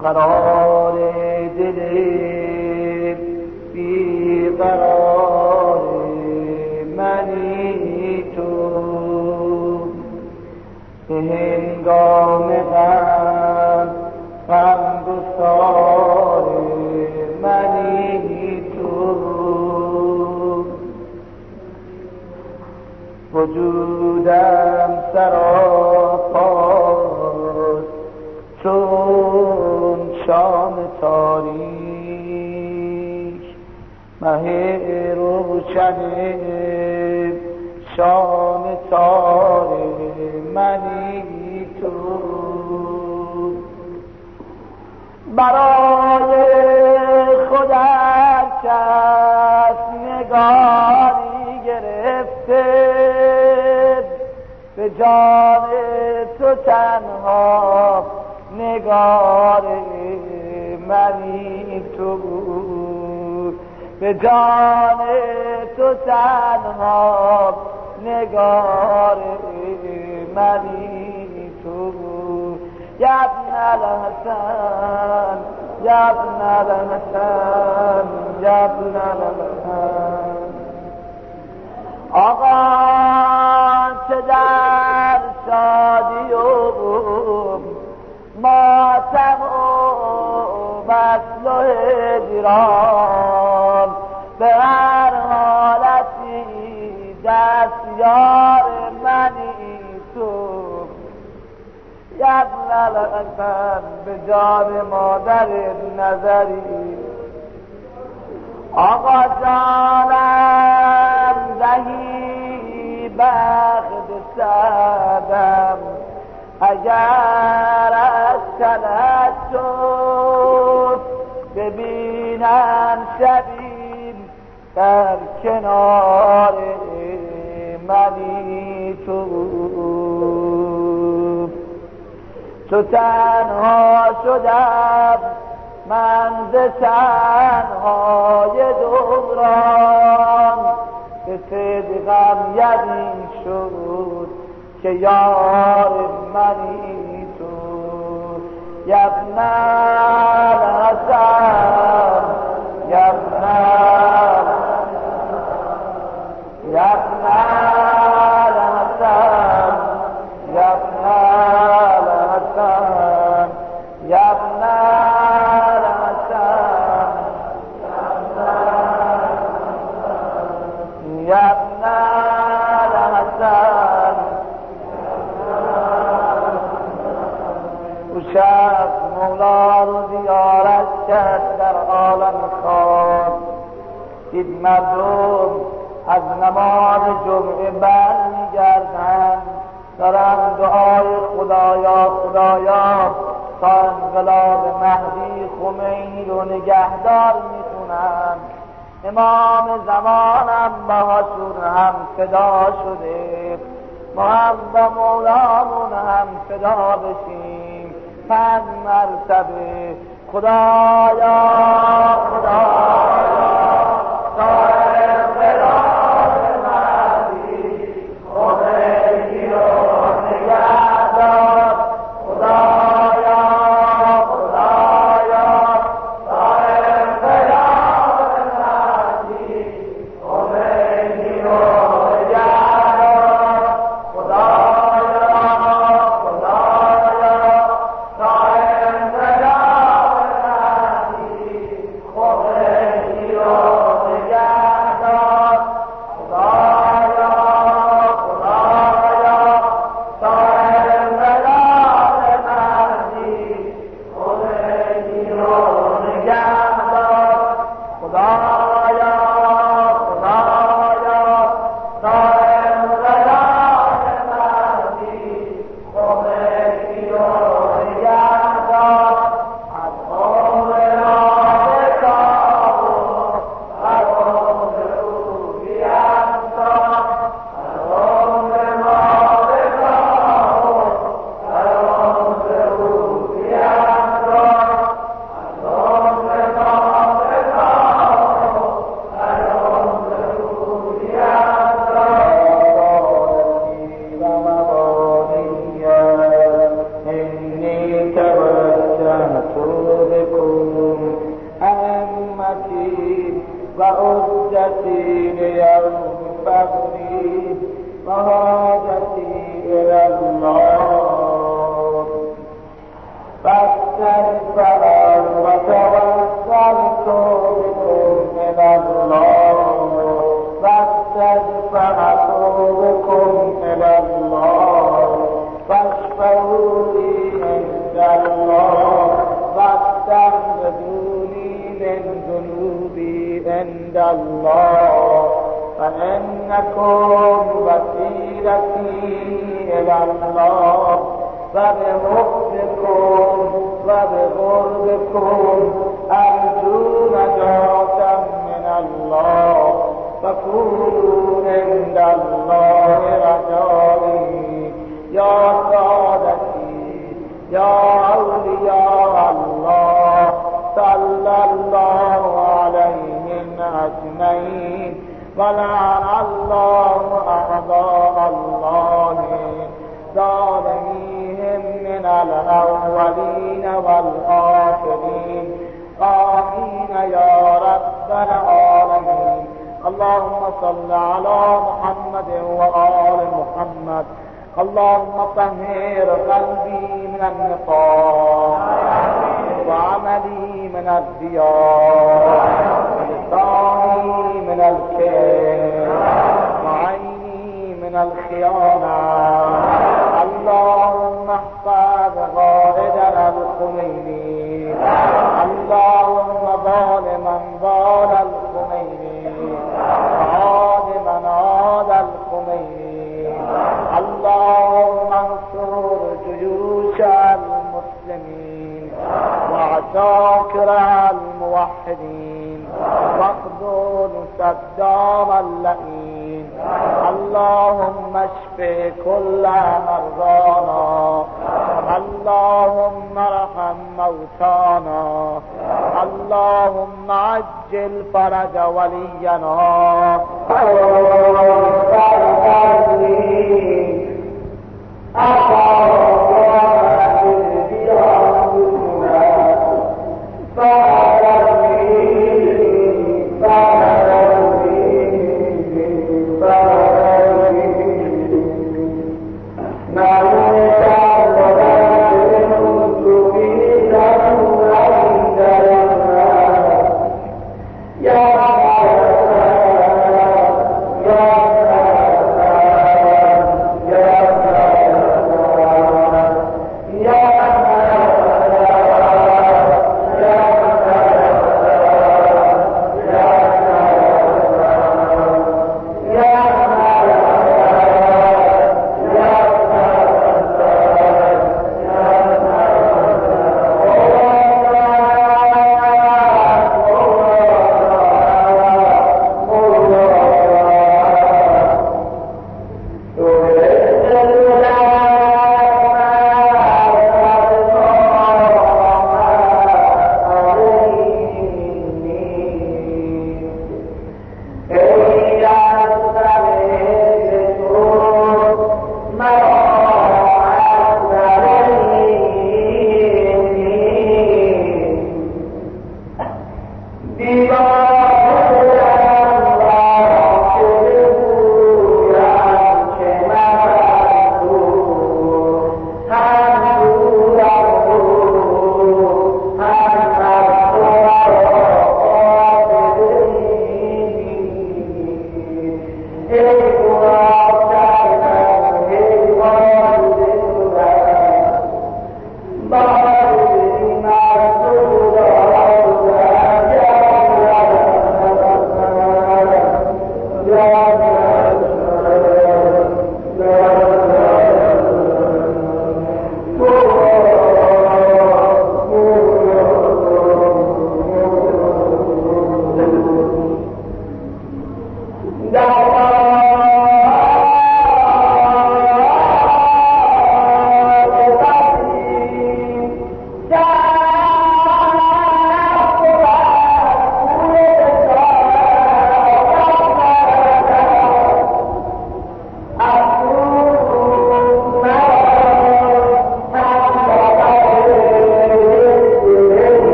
قرار دل بی قرار منی تو، به هنگام غم گسار منی تو، وجودم سراپاست چون شام تاریک، مه روشن شام تار منی تو، برای خودم کس نگاری گرفته، به جان تو تنها نگار منی تو، به جان تو تنها نگار منی تو، یا ابن الحسن یا ابن الحسن یا ابن الحسن. آقا چه در شادی و ماتم و وصل و هجران، به هر حالتی دستیار منی تو، یا ابن الحسن به جان مادر نظری. آقا جانم زهی بخت سعدم، اگر از تلطف ببینم شبی در کنار منی تو، تو تنها شدم من ز تنهای دوران، به صدقم یقین شد که یار منی تو، یا ابن الحسن یا ابن یا ابن الحسن یا ابن الحسن یا ابن الحسن یا ابن الحسن. او شخص مولا رو زیارت کرد در عالم خواب، دید مردم از نماز جمعه برمیگردند، دارن دعای خدایا خدایا تا انقلاب مهدی خمینی رو نگهدار میخونن. امام زمانم باهاشون هم فدا شده، ما هم با مولامون هم فدا بشیم 5 مرتبه خدایا خدایا تا انقلاب مهدی خمینی رو نگهدار، خدایا خدایا تا انقلاب مهدی خمینی رو نگهدار، خدایا خدایا تا انقلاب مهدی خمینی رو نگهدار، خدایا خدایا تا انقلاب مهدی خمینی رو نگهدار، خدایا خدایا تا انقلاب مهدی خمینی رو نگهدار. از عمر نابکار و از عمر او بیفزار، از عمر نابکار و از عمر او بیفزار، از عمر نابکار و از عمر او بیفزار. و مبانیه انی توجهت حاجتي ليوم فقري وحاجتي إلى الله فاستغفر وتوسلت بكم إلى الله فاستغفرت بكم إلى الله فاشفعوا لي عند الله واستغفروا لي من ذنوبي عند الله فإنكم وسيلتي إلى الله فبحبكم وبقربكم أرجو نجاة من الله فكونوا عند الله رجائي يا سادتي يا أولياء الله صلى الله عليهم أجمعين ولعن الله أعداء الله ظالميهم من الأولين والآخرين آمين يا رب العالمين. اللهم صل على محمد وآل محمد. اللهم طهر قلبي من النفاق وعملي من الرياء ولساني من الكذب وعيني من الخيانة. اللهم احفظ غائدنا الخميني. اللهم ظالما ظال الخميني وعاد من عاد الخميني. اللهم انصر جيوش المسلمين وعساكر الموحدين واخذل صدام اللئيم. اللهم اشف كل مرضانا. اللهم ارحم موتانا. اللهم عجل فرج ولينا. Bye.